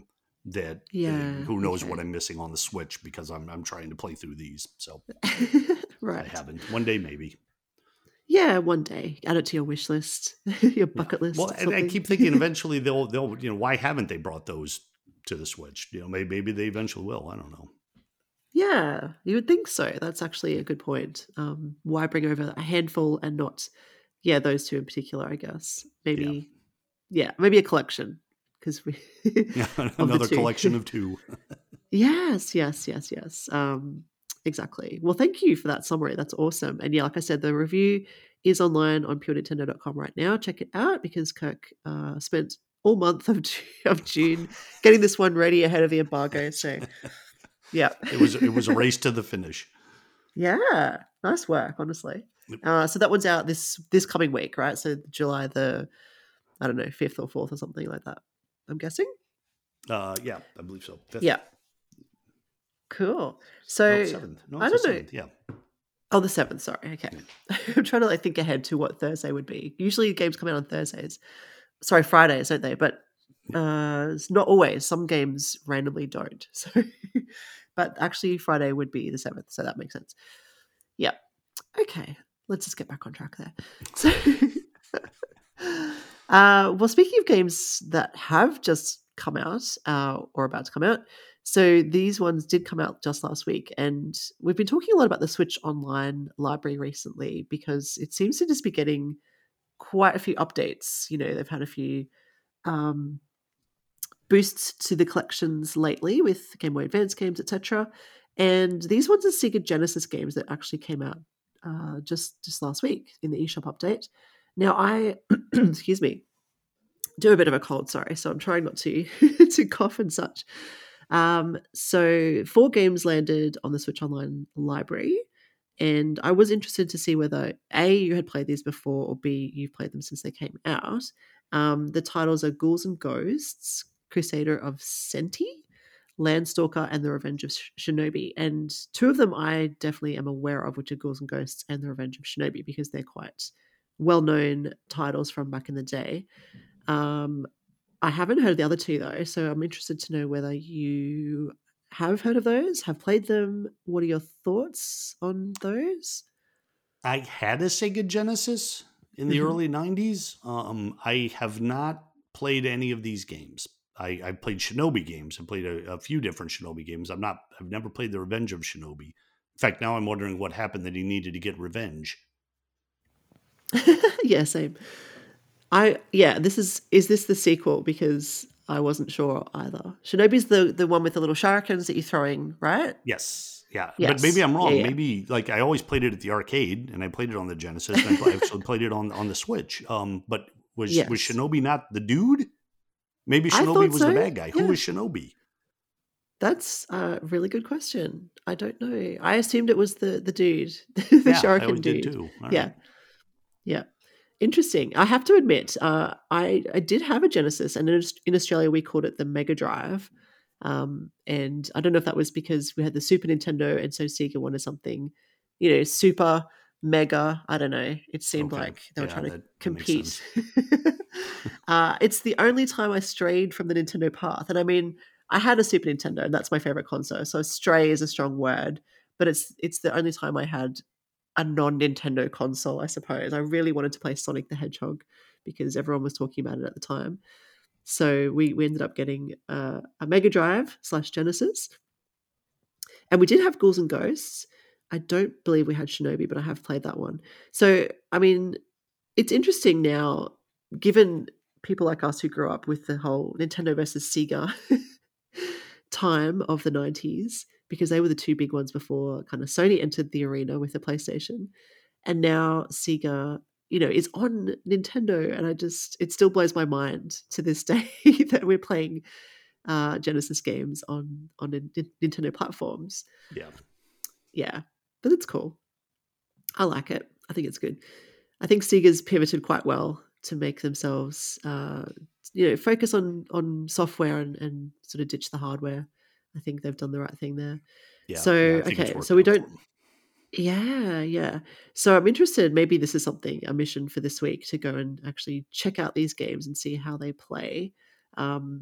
that uh, Yeah. who knows Okay. what I'm missing on the Switch because I'm I'm trying to play through these. So I Right. haven't. One day maybe. Yeah, one day. Add it to your wish list, your Yeah. bucket Well, list, and I something. keep thinking eventually they'll they'll you know why haven't they brought those to the Switch? You know, maybe maybe they eventually will. I don't know. Yeah, you would think so. That's actually a good point. Um, why bring over a handful and not, yeah, those two in particular, I guess. Yeah. Maybe, yeah, maybe a collection because we Yeah. of the Another two. collection of two. Yes, yes, yes, yes. Um, exactly. Well, thank you for that summary. That's awesome. And yeah, like I said, the review is online on pure nintendo dot com right now. Check it out because Kirk uh, spent all month of, Ju- of June getting this one ready ahead of the embargo. So, yeah. It was it was a race to the finish. Yeah, nice work, honestly. Uh, so that one's out this this coming week, right? So July the, I don't know, fifth or fourth or something like that. I'm guessing. Uh, yeah, I believe so. Fifth. Yeah, cool. No, So seventh. No, I it's the don't know. seventh. Yeah. Oh, the seventh. Sorry. Okay, I'm trying to like think ahead to what Thursday would be. Usually games come out on Thursdays. Sorry, Fridays, don't they? But uh, it's not always. Some games randomly don't. So, but actually, Friday would be the seventh. So that makes sense. Yeah. Okay, let's just get back on track there. So, uh, well, speaking of games that have just come out uh, or about to come out, so these ones did come out just last week, and we've been talking a lot about the Switch Online library recently because it seems to just be getting quite a few updates. You know, they've had a few um, boosts to the collections lately with Game Boy Advance games, et cetera. And these ones are Sega Genesis games that actually came out uh, just just last week in the eShop update. Now, I excuse me, do a bit of a cold, sorry, so I'm trying not to to cough and such. Um, so four games landed on the Switch Online library, and I was interested to see whether A, you had played these before, or B, you've played them since they came out. Um, the titles are Ghouls and Ghosts, Crusader of Senti, Landstalker, and The Revenge of Sh- Shinobi. And two of them I definitely am aware of, which are Ghouls and Ghosts and The Revenge of Shinobi, because they're quite well-known titles from back in the day. Um, I haven't heard of the other two though, so I'm interested to know whether you have heard of those, have played them. What are your thoughts on those? I had a Sega Genesis in the Mhm. early nineties. Um, I have not played any of these games. I, I played Shinobi games. I played a, a few different Shinobi games. I'm not. I've never played The Revenge of Shinobi. In fact, now I'm wondering what happened that he needed to get revenge. Yeah, same. I yeah, this is is this the sequel? Because I wasn't sure either. Shinobi's the the one with the little shurikens that you're throwing, right? Yes, yeah, but maybe Yes. I'm Yeah, wrong. yeah. Maybe like I always played it at the arcade, and I played it on the Genesis, and I pl- I actually played it on on the Switch. Um, but was was Yes. Shinobi not the dude? Maybe I Shinobi thought was the so. bad guy. Who Yeah. was Shinobi? That's a really good question. I don't know. I assumed it was the the dude, the Yeah, I always shuriken did dude. too. All Yeah. right. Yeah. Interesting. I have to admit, uh, I I did have a Genesis, and in, Aus- in Australia we called it the Mega Drive. Um, and I don't know if that was because we had the Super Nintendo, and so Sega wanted something, you know, super mega. I don't know. It seemed Okay. like they were Yeah, trying to that that makes compete. sense. uh, it's the only time I strayed from the Nintendo path, and I mean, I had a Super Nintendo, and that's my favorite console. So stray is a strong word, but it's it's the only time I had a non-Nintendo console, I suppose. I really wanted to play Sonic the Hedgehog because everyone was talking about it at the time. So we we ended up getting uh, a Mega Drive slash Genesis, and we did have Ghouls and Ghosts. I don't believe we had Shinobi, but I have played that one. So I mean, it's interesting now, given people like us who grew up with the whole Nintendo versus Sega time of the nineties, because they were the two big ones before kind of Sony entered the arena with the PlayStation. And now Sega, you know, is on Nintendo, and I just it still blows my mind to this day that we're playing uh, Genesis games on on Nin- Nintendo platforms. Yeah. Yeah, but it's cool. I like it. I think it's good. I think Sega's pivoted quite well to make themselves, uh, you know, focus on on software and, and sort of ditch the hardware. I think they've done the right thing there. Yeah. So Yeah. I think it's okay, worked so we out for don't him. yeah, yeah. So I'm interested. Maybe this is something a mission for this week to go and actually check out these games and see how they play. Um,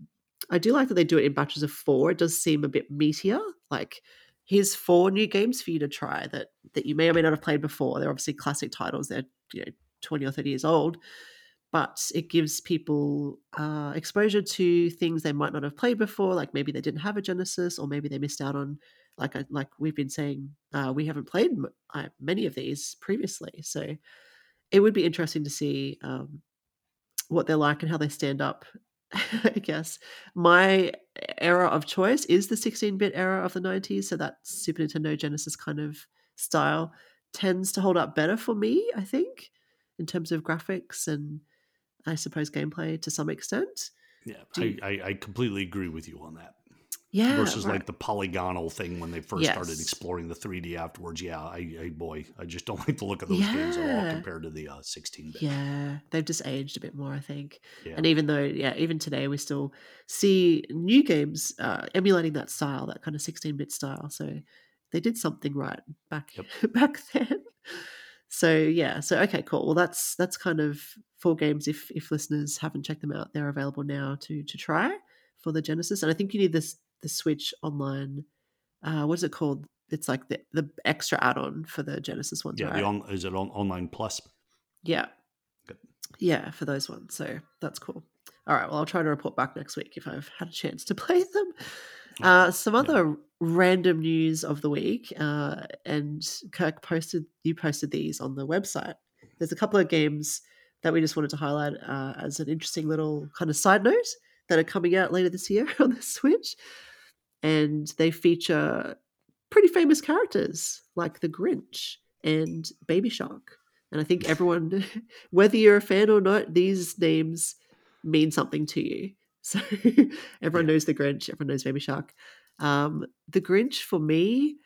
I do like that they do it in batches of four. It does seem a bit meatier. Like, here's four new games for you to try that that you may or may not have played before. They're obviously classic titles. They're, you know, twenty or thirty years old, but it gives people uh, exposure to things they might not have played before. Like, maybe they didn't have a Genesis, or maybe they missed out on, like I, like we've been saying, uh, we haven't played m- uh, many of these previously. So it would be interesting to see um, what they're like and how they stand up. I guess my era of choice is the sixteen-bit era of the nineties, so that Super Nintendo Genesis kind of style tends to hold up better for me, I think, in terms of graphics and I suppose gameplay to some extent. Yeah, Do I, you, I, I completely agree with you on that. yeah, Versus right. like the polygonal thing when they first started Yes. exploring the three D afterwards. Yeah, I, I boy, I just don't like the look of those games at all Yeah. compared to the uh, sixteen-bit. Yeah, they've just aged a bit more, I think. Yeah. And even though, yeah, even today we still see new games uh, emulating that style, that kind of sixteen-bit style. So they did something right back Yep. back then. So yeah, so okay, cool. Well, that's that's kind of four games. If if listeners haven't checked them out, they're available now to to try for the Genesis. And I think you need this the Switch Online. Uh, what is it called? It's like the the extra add-on for the Genesis ones, Yeah, right? the on, is it on, online plus? Yeah. Good. Yeah, for those ones. So that's cool. All right. Well, I'll try to report back next week if I've had a chance to play them. Uh, some Yeah. other random news of the week, uh, and Kirk posted, you posted these on the website. There's a couple of games that we just wanted to highlight uh, as an interesting little kind of side note that are coming out later this year on the Switch. And they feature pretty famous characters like the Grinch and Baby Shark. And I think everyone, whether you're a fan or not, these names mean something to you. So everyone Yeah. knows the Grinch, everyone knows Baby Shark. Um, the Grinch, for me,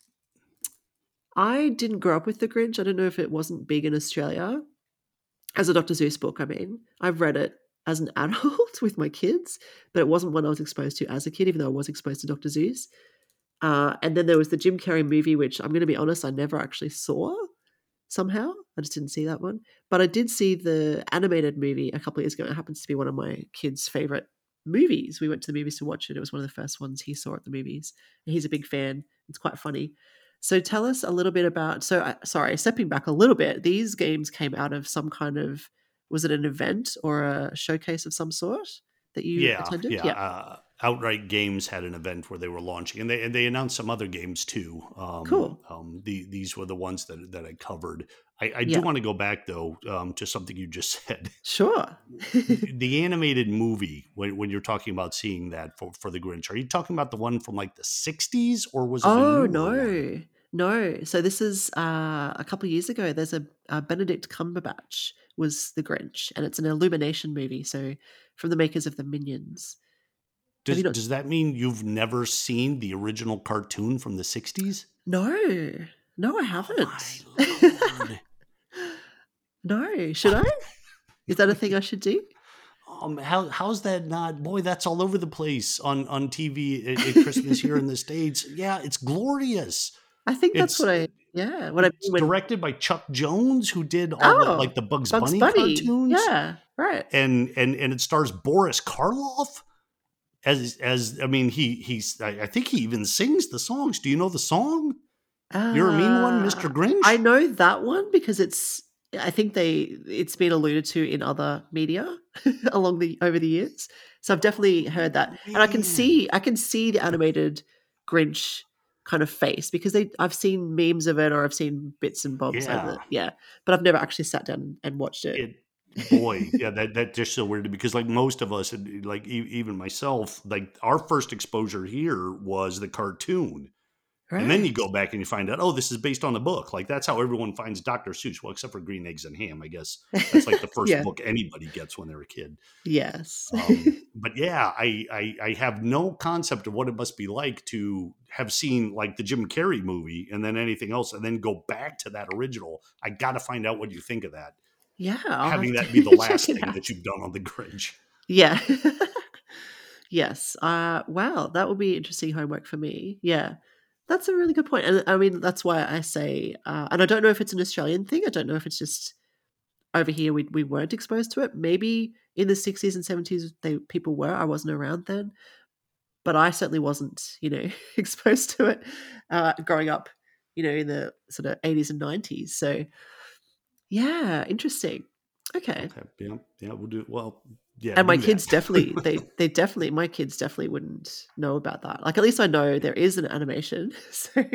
I didn't grow up with the Grinch. I don't know if it wasn't big in Australia. As a Doctor Seuss book, I mean, I've read it as an adult with my kids, but it wasn't one I was exposed to as a kid, even though I was exposed to Doctor Seuss. Uh, and then there was the Jim Carrey movie, which I'm going to be honest, I never actually saw somehow. I just didn't see that one. But I did see the animated movie a couple of years ago. It happens to be one of my kids' favorite movies. We went to the movies to watch it. It was one of the first ones he saw at the movies. And he's a big fan. It's quite funny. So tell us a little bit about, so uh, sorry, stepping back a little bit, these games came out of some kind of, was it an event or a showcase of some sort that you Yeah, attended? yeah. Uh, Outright Games had an event where they were launching, and they and they announced some other games too. Um, Cool. Um, the, these were the ones that that I covered. I, I Yeah. do want to go back though um, to something you just said. Sure. The animated movie, when, when you're talking about seeing that for, for the Grinch, are you talking about the one from like the sixties, or was it the Oh, newer no. one? No. So this is uh, a couple of years ago. There's a, a Benedict Cumberbatch was the Grinch, and it's an Illumination movie. So from the makers of the Minions. Have Does you not? does that mean you've never seen the original cartoon from the sixties? No. No, I Oh haven't. my lord! No. Should I? Is that a thing I should do? Um, how how's that not? Boy, that's all over the place on on T V at, at Christmas here in the States. Yeah, it's glorious. I think that's It's what I, yeah, what I it's mean when, directed by Chuck Jones, who did all the oh, like the Bugs Bugs Bunny Bunny. cartoons, Yeah, right. and and and it stars Boris Karloff as as I mean he he's I, I think he even sings the songs. Do you know the song? You're a mean one, Mister Uh, Grinch. I know that one because it's, I think they, it's been alluded to in other media along the, over the years. So I've definitely heard that. And I can Man. see, I can see the animated Grinch kind of face because they, I've seen memes of it or I've seen bits and bobs Yeah. over it. Yeah. But I've never actually sat down and watched it. It boy, yeah, that that just so weird because like most of us, like e- even myself, like our first exposure here was the cartoon. Right. And then you go back and you find out, oh, this is based on a book. Like that's how everyone finds Doctor Seuss. Well, except for Green Eggs and Ham, I guess that's like the first Yeah. book anybody gets when they're a kid. Yes. Um, but yeah, I, I I have no concept of what it must be like to have seen like the Jim Carrey movie and then anything else, and then go back to that original. I got to find out what you think of that. Yeah. I'll Having have that to be the last check it thing out. that you've done on the Grinch. Yeah. Yes. Uh, wow, that would be interesting homework for me. Yeah. That's a really good point. And I mean, that's why I say, uh, and I don't know if it's an Australian thing. I don't know if it's just over here we we weren't exposed to it. Maybe in the sixties and seventies they people were. I wasn't around then, but I certainly wasn't, you know, exposed to it uh, growing up, you know, in the sort of eighties and nineties. So yeah, interesting. Okay. Okay. Yeah. Yeah. We'll do. Well. Yeah. And my Do that. kids definitely, they they definitely, my kids definitely wouldn't know about that. Like, at least I know there is an animation. So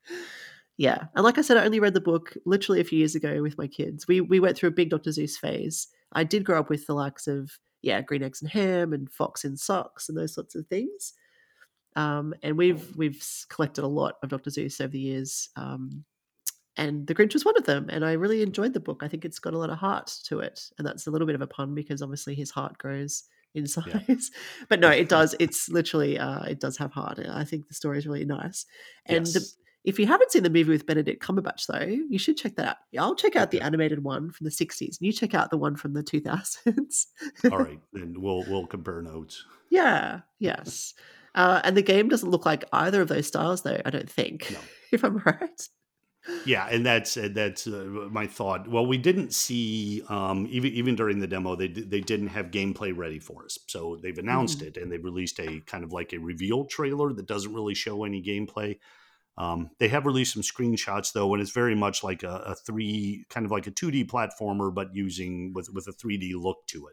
yeah. And like I said, I only read the book literally a few years ago with my kids. We we went through a big Doctor Seuss phase. I did grow up with the likes of, yeah, Green Eggs and Ham and Fox in Socks and those sorts of things. Um, and we've we've s- collected a lot of Doctor Seuss over the years. Um, and The Grinch was one of them. And I really enjoyed the book. I think it's got a lot of heart to it. And that's a little bit of a pun because obviously his heart grows in Yeah. size. But no, it does. It's literally, uh, it does have heart. I think the story is really nice. And the, Yes. if you haven't seen the movie with Benedict Cumberbatch, though, you should check that out. I'll check out the Okay. animated one from the sixties. And you check out the one from the two thousands. All right. Then we'll we'll compare notes. Yeah, yes. Uh, and the game doesn't look like either of those styles, though, I don't think, No. if I'm right. Yeah, and that's uh, that's uh, my thought. Well, we didn't see um, even even during the demo, they di- they didn't have gameplay ready for us. So they've announced Mhm. it, and they've released a kind of like a reveal trailer that doesn't really show any gameplay. Um, they have released some screenshots though, and it's very much like a, a three kind of like a two D platformer, but using with with a three D look to it.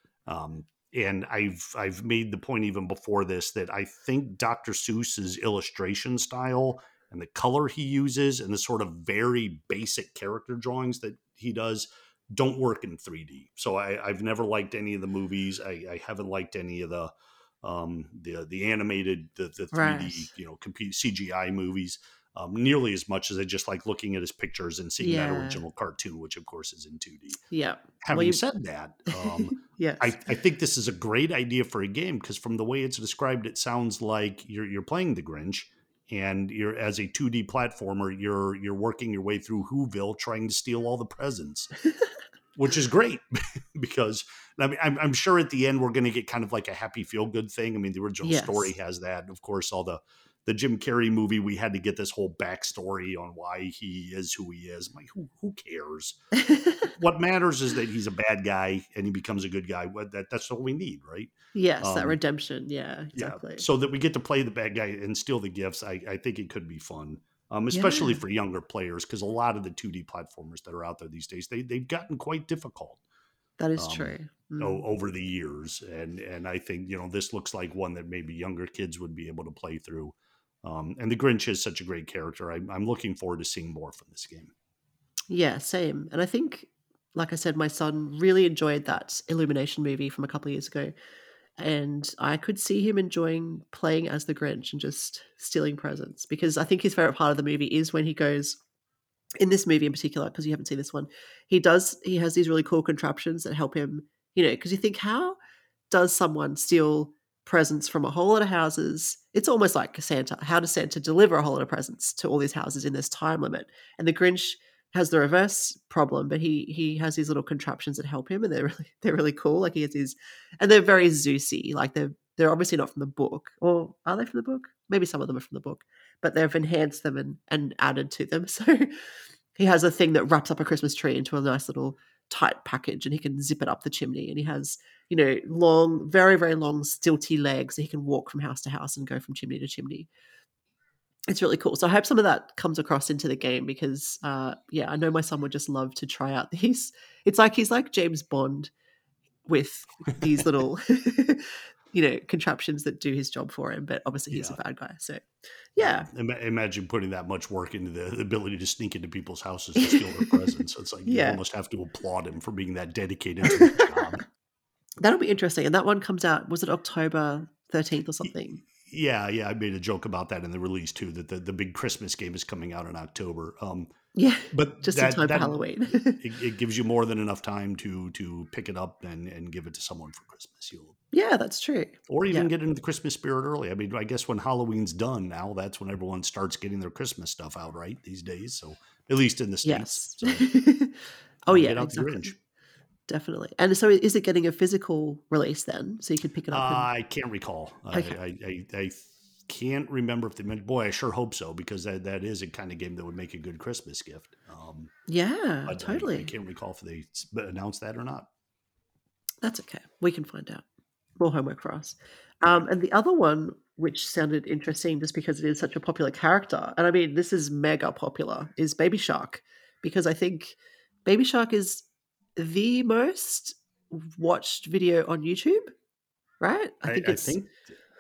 Um, and I've I've made the point even before this that I think Doctor Seuss's illustration style and the color he uses and the sort of very basic character drawings that he does don't work in three D. So I, I've never liked any of the movies. I, I haven't liked any of the um, the the animated the, the Right. three D you know compute C G I movies. Um, nearly as much as I just like looking at his pictures and seeing that Yeah. original cartoon, which of course is in two D. Yeah. Well, Having you, said that, um, yes. I, I think this is a great idea for a game because from the way it's described, it sounds like you're you're playing the Grinch and you're as a two D platformer, you're you're working your way through Whoville trying to steal all the presents, which is great because I mean I'm, I'm sure at the end we're going to get kind of like a happy feel good thing. I mean the original Yes. story has that, of course, all the the Jim Carrey movie, we had to get this whole backstory on why he is who he is. I'm like, who who cares? What matters is that he's a bad guy and he becomes a good guy. What that that's what we need, right? Yes, that Um, redemption. Yeah, yeah, exactly. so that we get to play the bad guy and steal the gifts. I, I think it could be fun, um, especially Yeah. for younger players, because a lot of the two D platformers that are out there these days, they they've gotten quite difficult That is um, true. o- Mm. over the years, and and I think you know this looks like one that maybe younger kids would be able to play through. Um, and the Grinch is such a great character. I'm, I'm looking forward to seeing more from this game. Yeah, same. And I think, like I said, my son really enjoyed that Illumination movie from a couple of years ago. And I could see him enjoying playing as the Grinch and just stealing presents because I think his favorite part of the movie is when he goes in this movie in particular, because you haven't seen this one, he does, he has these really cool contraptions that help him, you know, because you think, how does someone steal presents from a whole lot of houses? It's almost like Santa. How does Santa deliver a whole lot of presents to all these houses in this time limit? And the Grinch has the reverse problem, but he he has these little contraptions that help him, and they're really they're really cool. Like he has these, and they're very Zeusy. Like they're they're obviously not from the book, or are they from the book? Maybe some of them are from the book, but they've enhanced them and and added to them. So he has a thing that wraps up a Christmas tree into a nice little tight package, and he can zip it up the chimney. And he has, you know, long, very very long stilty legs that he can walk from house to house and go from chimney to chimney. It's really cool. So I hope some of that comes across into the game because, uh, yeah, I know my son would just love to try out these. It's like he's like James Bond with these little, you know, contraptions that do his job for him. But obviously he's Yeah. a bad guy. So, yeah. Ima- Imagine putting that much work into the, the ability to sneak into people's houses to steal their presents. It's like you Yeah. almost have to applaud him for being that dedicated to the job. That'll be interesting. And that one comes out, was it October thirteenth or something? Yeah, yeah, I made a joke about that in the release too. That the, the big Christmas game is coming out in October. Um, Yeah. but Just in that, time that for Halloween. it, it gives you more than enough time to to pick it up and, and give it to someone for Christmas. You'll Yeah, that's true. or even Yeah. get into the Christmas spirit early. I mean, I guess when Halloween's done now, that's when everyone starts getting their Christmas stuff out, right? These days, so at least in the States. Yes. So Oh, uh, yeah, get out the exactly. Grinch. Definitely. And so is it getting a physical release then? So you could pick it Uh, up and I can't recall. I, okay. I, I, I can't remember if they meant. Boy, I sure hope so, because that, that is a kind of game that would make a good Christmas gift. Um, Yeah, but I, I totally. can't recall if they s- announced that or not. That's okay. We can find out. More homework for us. All Um, right. and the other one, which sounded interesting just because it is such a popular character, and I mean, this is mega popular, is Baby Shark. Because I think Baby Shark is the most watched video on YouTube, right? I I, think I it's, think.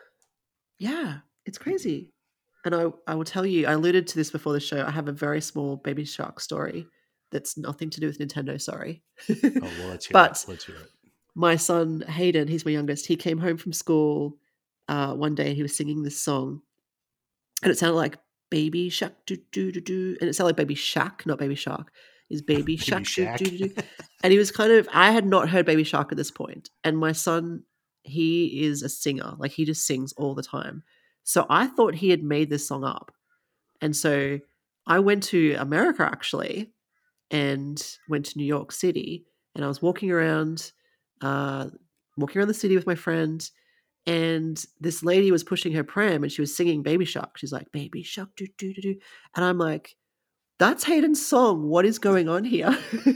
yeah, it's crazy. And I, I will tell you, I alluded to this before the show. I have a very small Baby Shark story that's nothing to do with Nintendo, sorry. Oh, well, let's hear it. But Let's hear it. my son Hayden, he's my youngest, he came home from school uh, one day and he was singing this song, and it sounded like Baby Shark do do do do, and it sounded like Baby Shark, not Baby Shark. Is Baby Baby Shark do do Shaq. do do, and he was kind of. I had not heard Baby Shark at this point, and my son, he is a singer, like he just sings all the time. So I thought he had made this song up, and so I went to America actually, and went to New York City, and I was walking around, uh, walking around the city with my friend, and this lady was pushing her pram, and she was singing Baby Shark. She's like, "Baby Shark, do do do do," and I'm like, "That's Hayden's song. What is going on here?"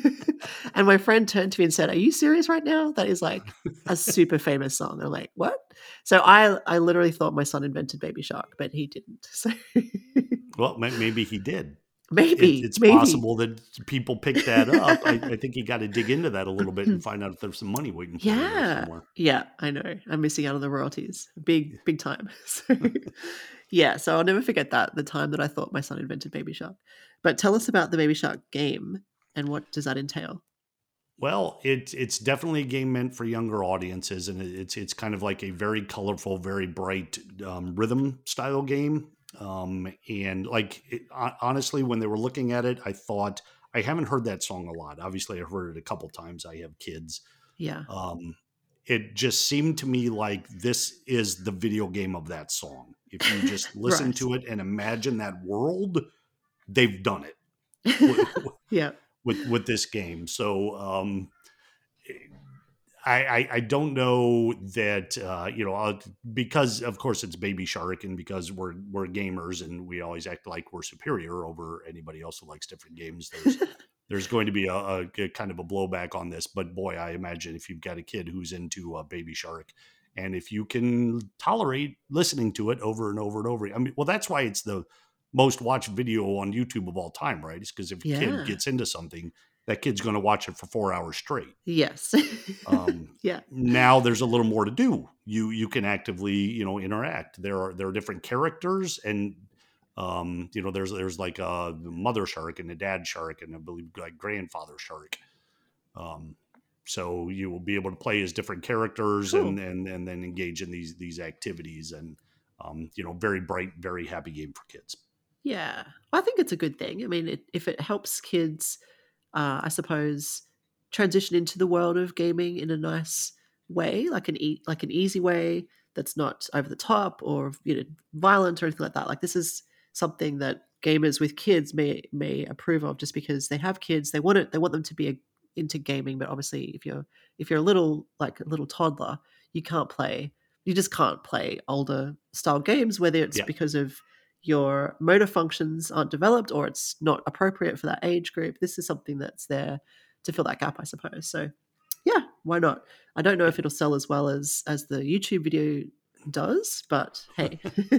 And my friend turned to me and said, "Are you serious right now? That is like a super famous song." And I'm like, "What?" So I I literally thought my son invented Baby Shark, but he didn't. So Well, may- maybe he did. It, maybe, it's maybe. possible that people pick that up. I, I think you got to dig into that a little bit and find out if there's some money waiting for you there Yeah. somewhere. Yeah, I know. I'm missing out on the royalties. Big, big time. So, yeah, so I'll never forget that, the time that I thought my son invented Baby Shark. But tell us about the Baby Shark game and what does that entail? Well, it's it's definitely a game meant for younger audiences, and it- it's it's kind of like a very colorful, very bright um, rhythm style game. Um, and like it, hon- honestly, when they were looking at it, I thought I haven't heard that song a lot. Obviously, I've heard it a couple times. I have kids. Yeah. Um, it just seemed to me like this is the video game of that song. If you just listen Right. to it and imagine that world, they've done it with Yeah. with, with this game. So. Um, I, I, I don't know that uh, you know uh, because of course it's Baby Shark, and because we're we're gamers and we always act like we're superior over anybody else who likes different games. There's there's going to be a, a, a kind of a blowback on this, but boy, I imagine if you've got a kid who's into uh, Baby Shark, and if you can tolerate listening to it over and over and over, I mean, well, that's why it's the most watched video on YouTube of all time, right? It's because if a kid Yeah. gets into something, that kid's going to watch it for four hours straight. Yes. Um, Yeah. Now there's a little more to do. You you can actively you know interact. There are there are different characters, and um, you know there's there's like a mother shark and a dad shark, and I believe like grandfather shark. Um, so you will be able to play as different characters and Cool. and and then engage in these these activities, and um, you know very bright, very happy game for kids. Yeah. I think it's a good thing. I mean, it, if it helps kids, uh, I suppose, transition into the world of gaming in a nice way, like an e- like an easy way that's not over the top or you know violent or anything like that. Like this is something that gamers with kids may may approve of, just because they have kids. They want it. They want them to be a, into gaming, but obviously, if you're if you're a little like a little toddler, you can't play. You just can't play older style games, whether it's Yeah. because of your motor functions aren't developed or it's not appropriate for that age group. This is something that's there to fill that gap, I suppose. So yeah, why not? I don't know Yeah. if it'll sell as well as as the YouTube video does, but hey,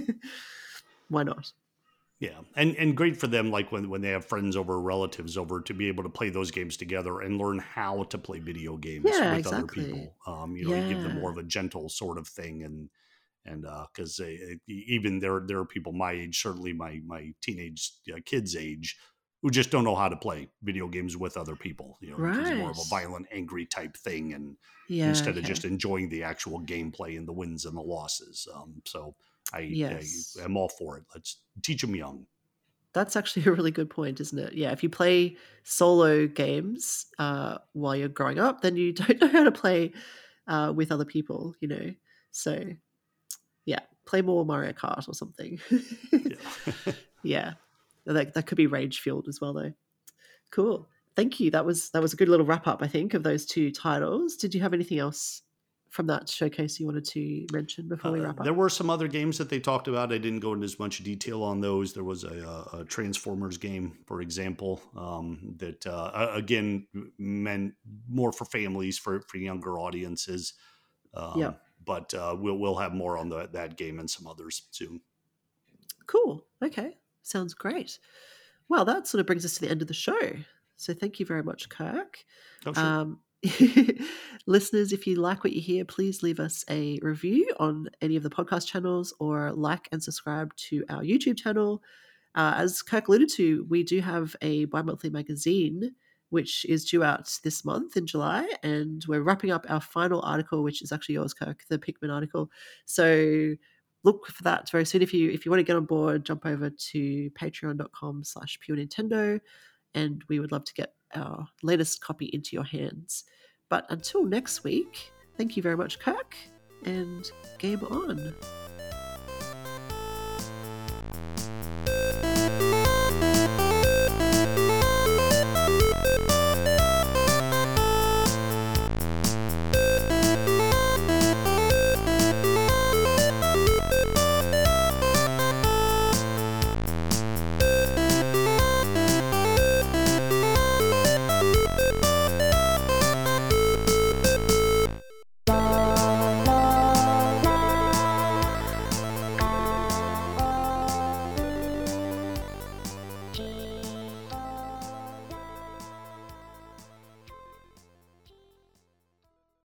why not? Yeah, and and great for them, like when when they have friends over, relatives over, to be able to play those games together and learn how to play video games Yeah, with other exactly. people. Um, you know, you give them more Yeah. of a gentle sort of thing, and and because even there there are people my age, certainly my my teenage uh, kids' age, who just don't know how to play video games with other people. You know, it becomes more of a Right. violent, angry type thing, and Yeah, instead of just okay. enjoying the actual gameplay and the wins and the losses. Um, so I, I Yes. am all for it. Let's teach them young. That's actually a really good point, isn't it? Yeah, if you play solo games uh, while you're growing up, then you don't know how to play uh, with other people, you know? So, yeah, play more Mario Kart or something. Yeah. Yeah, that, that could be rage fueled as well, though. Cool. Thank you. That was that was a good little wrap up, I think, of those two titles. Did you have anything else from that showcase you wanted to mention before we Uh, wrap up? there were some other games that they talked about. I didn't go into as much detail on those. There was a, a Transformers game, for example, um, that uh, again meant more for families, for, for younger audiences. Um, yeah. But uh, we'll we'll have more on the, that game and some others soon. Cool. Okay. Sounds great. Well, that sort of brings us to the end of the show. So thank you very much, Kirk. Oh, sure. Um, listeners, if you like what you hear, please leave us a review on any of the podcast channels or like and subscribe to our YouTube channel. Uh, as Kirk alluded to, we do have a bi-monthly magazine which is due out this month in July, and we're wrapping up our final article, which is actually yours, Kirk, the Pikmin article. So look for that very soon. If you if you want to get on board, jump over to patreon.com slash pure Nintendo, and we would love to get our latest copy into your hands. But until next week, thank you very much, Kirk, and game on.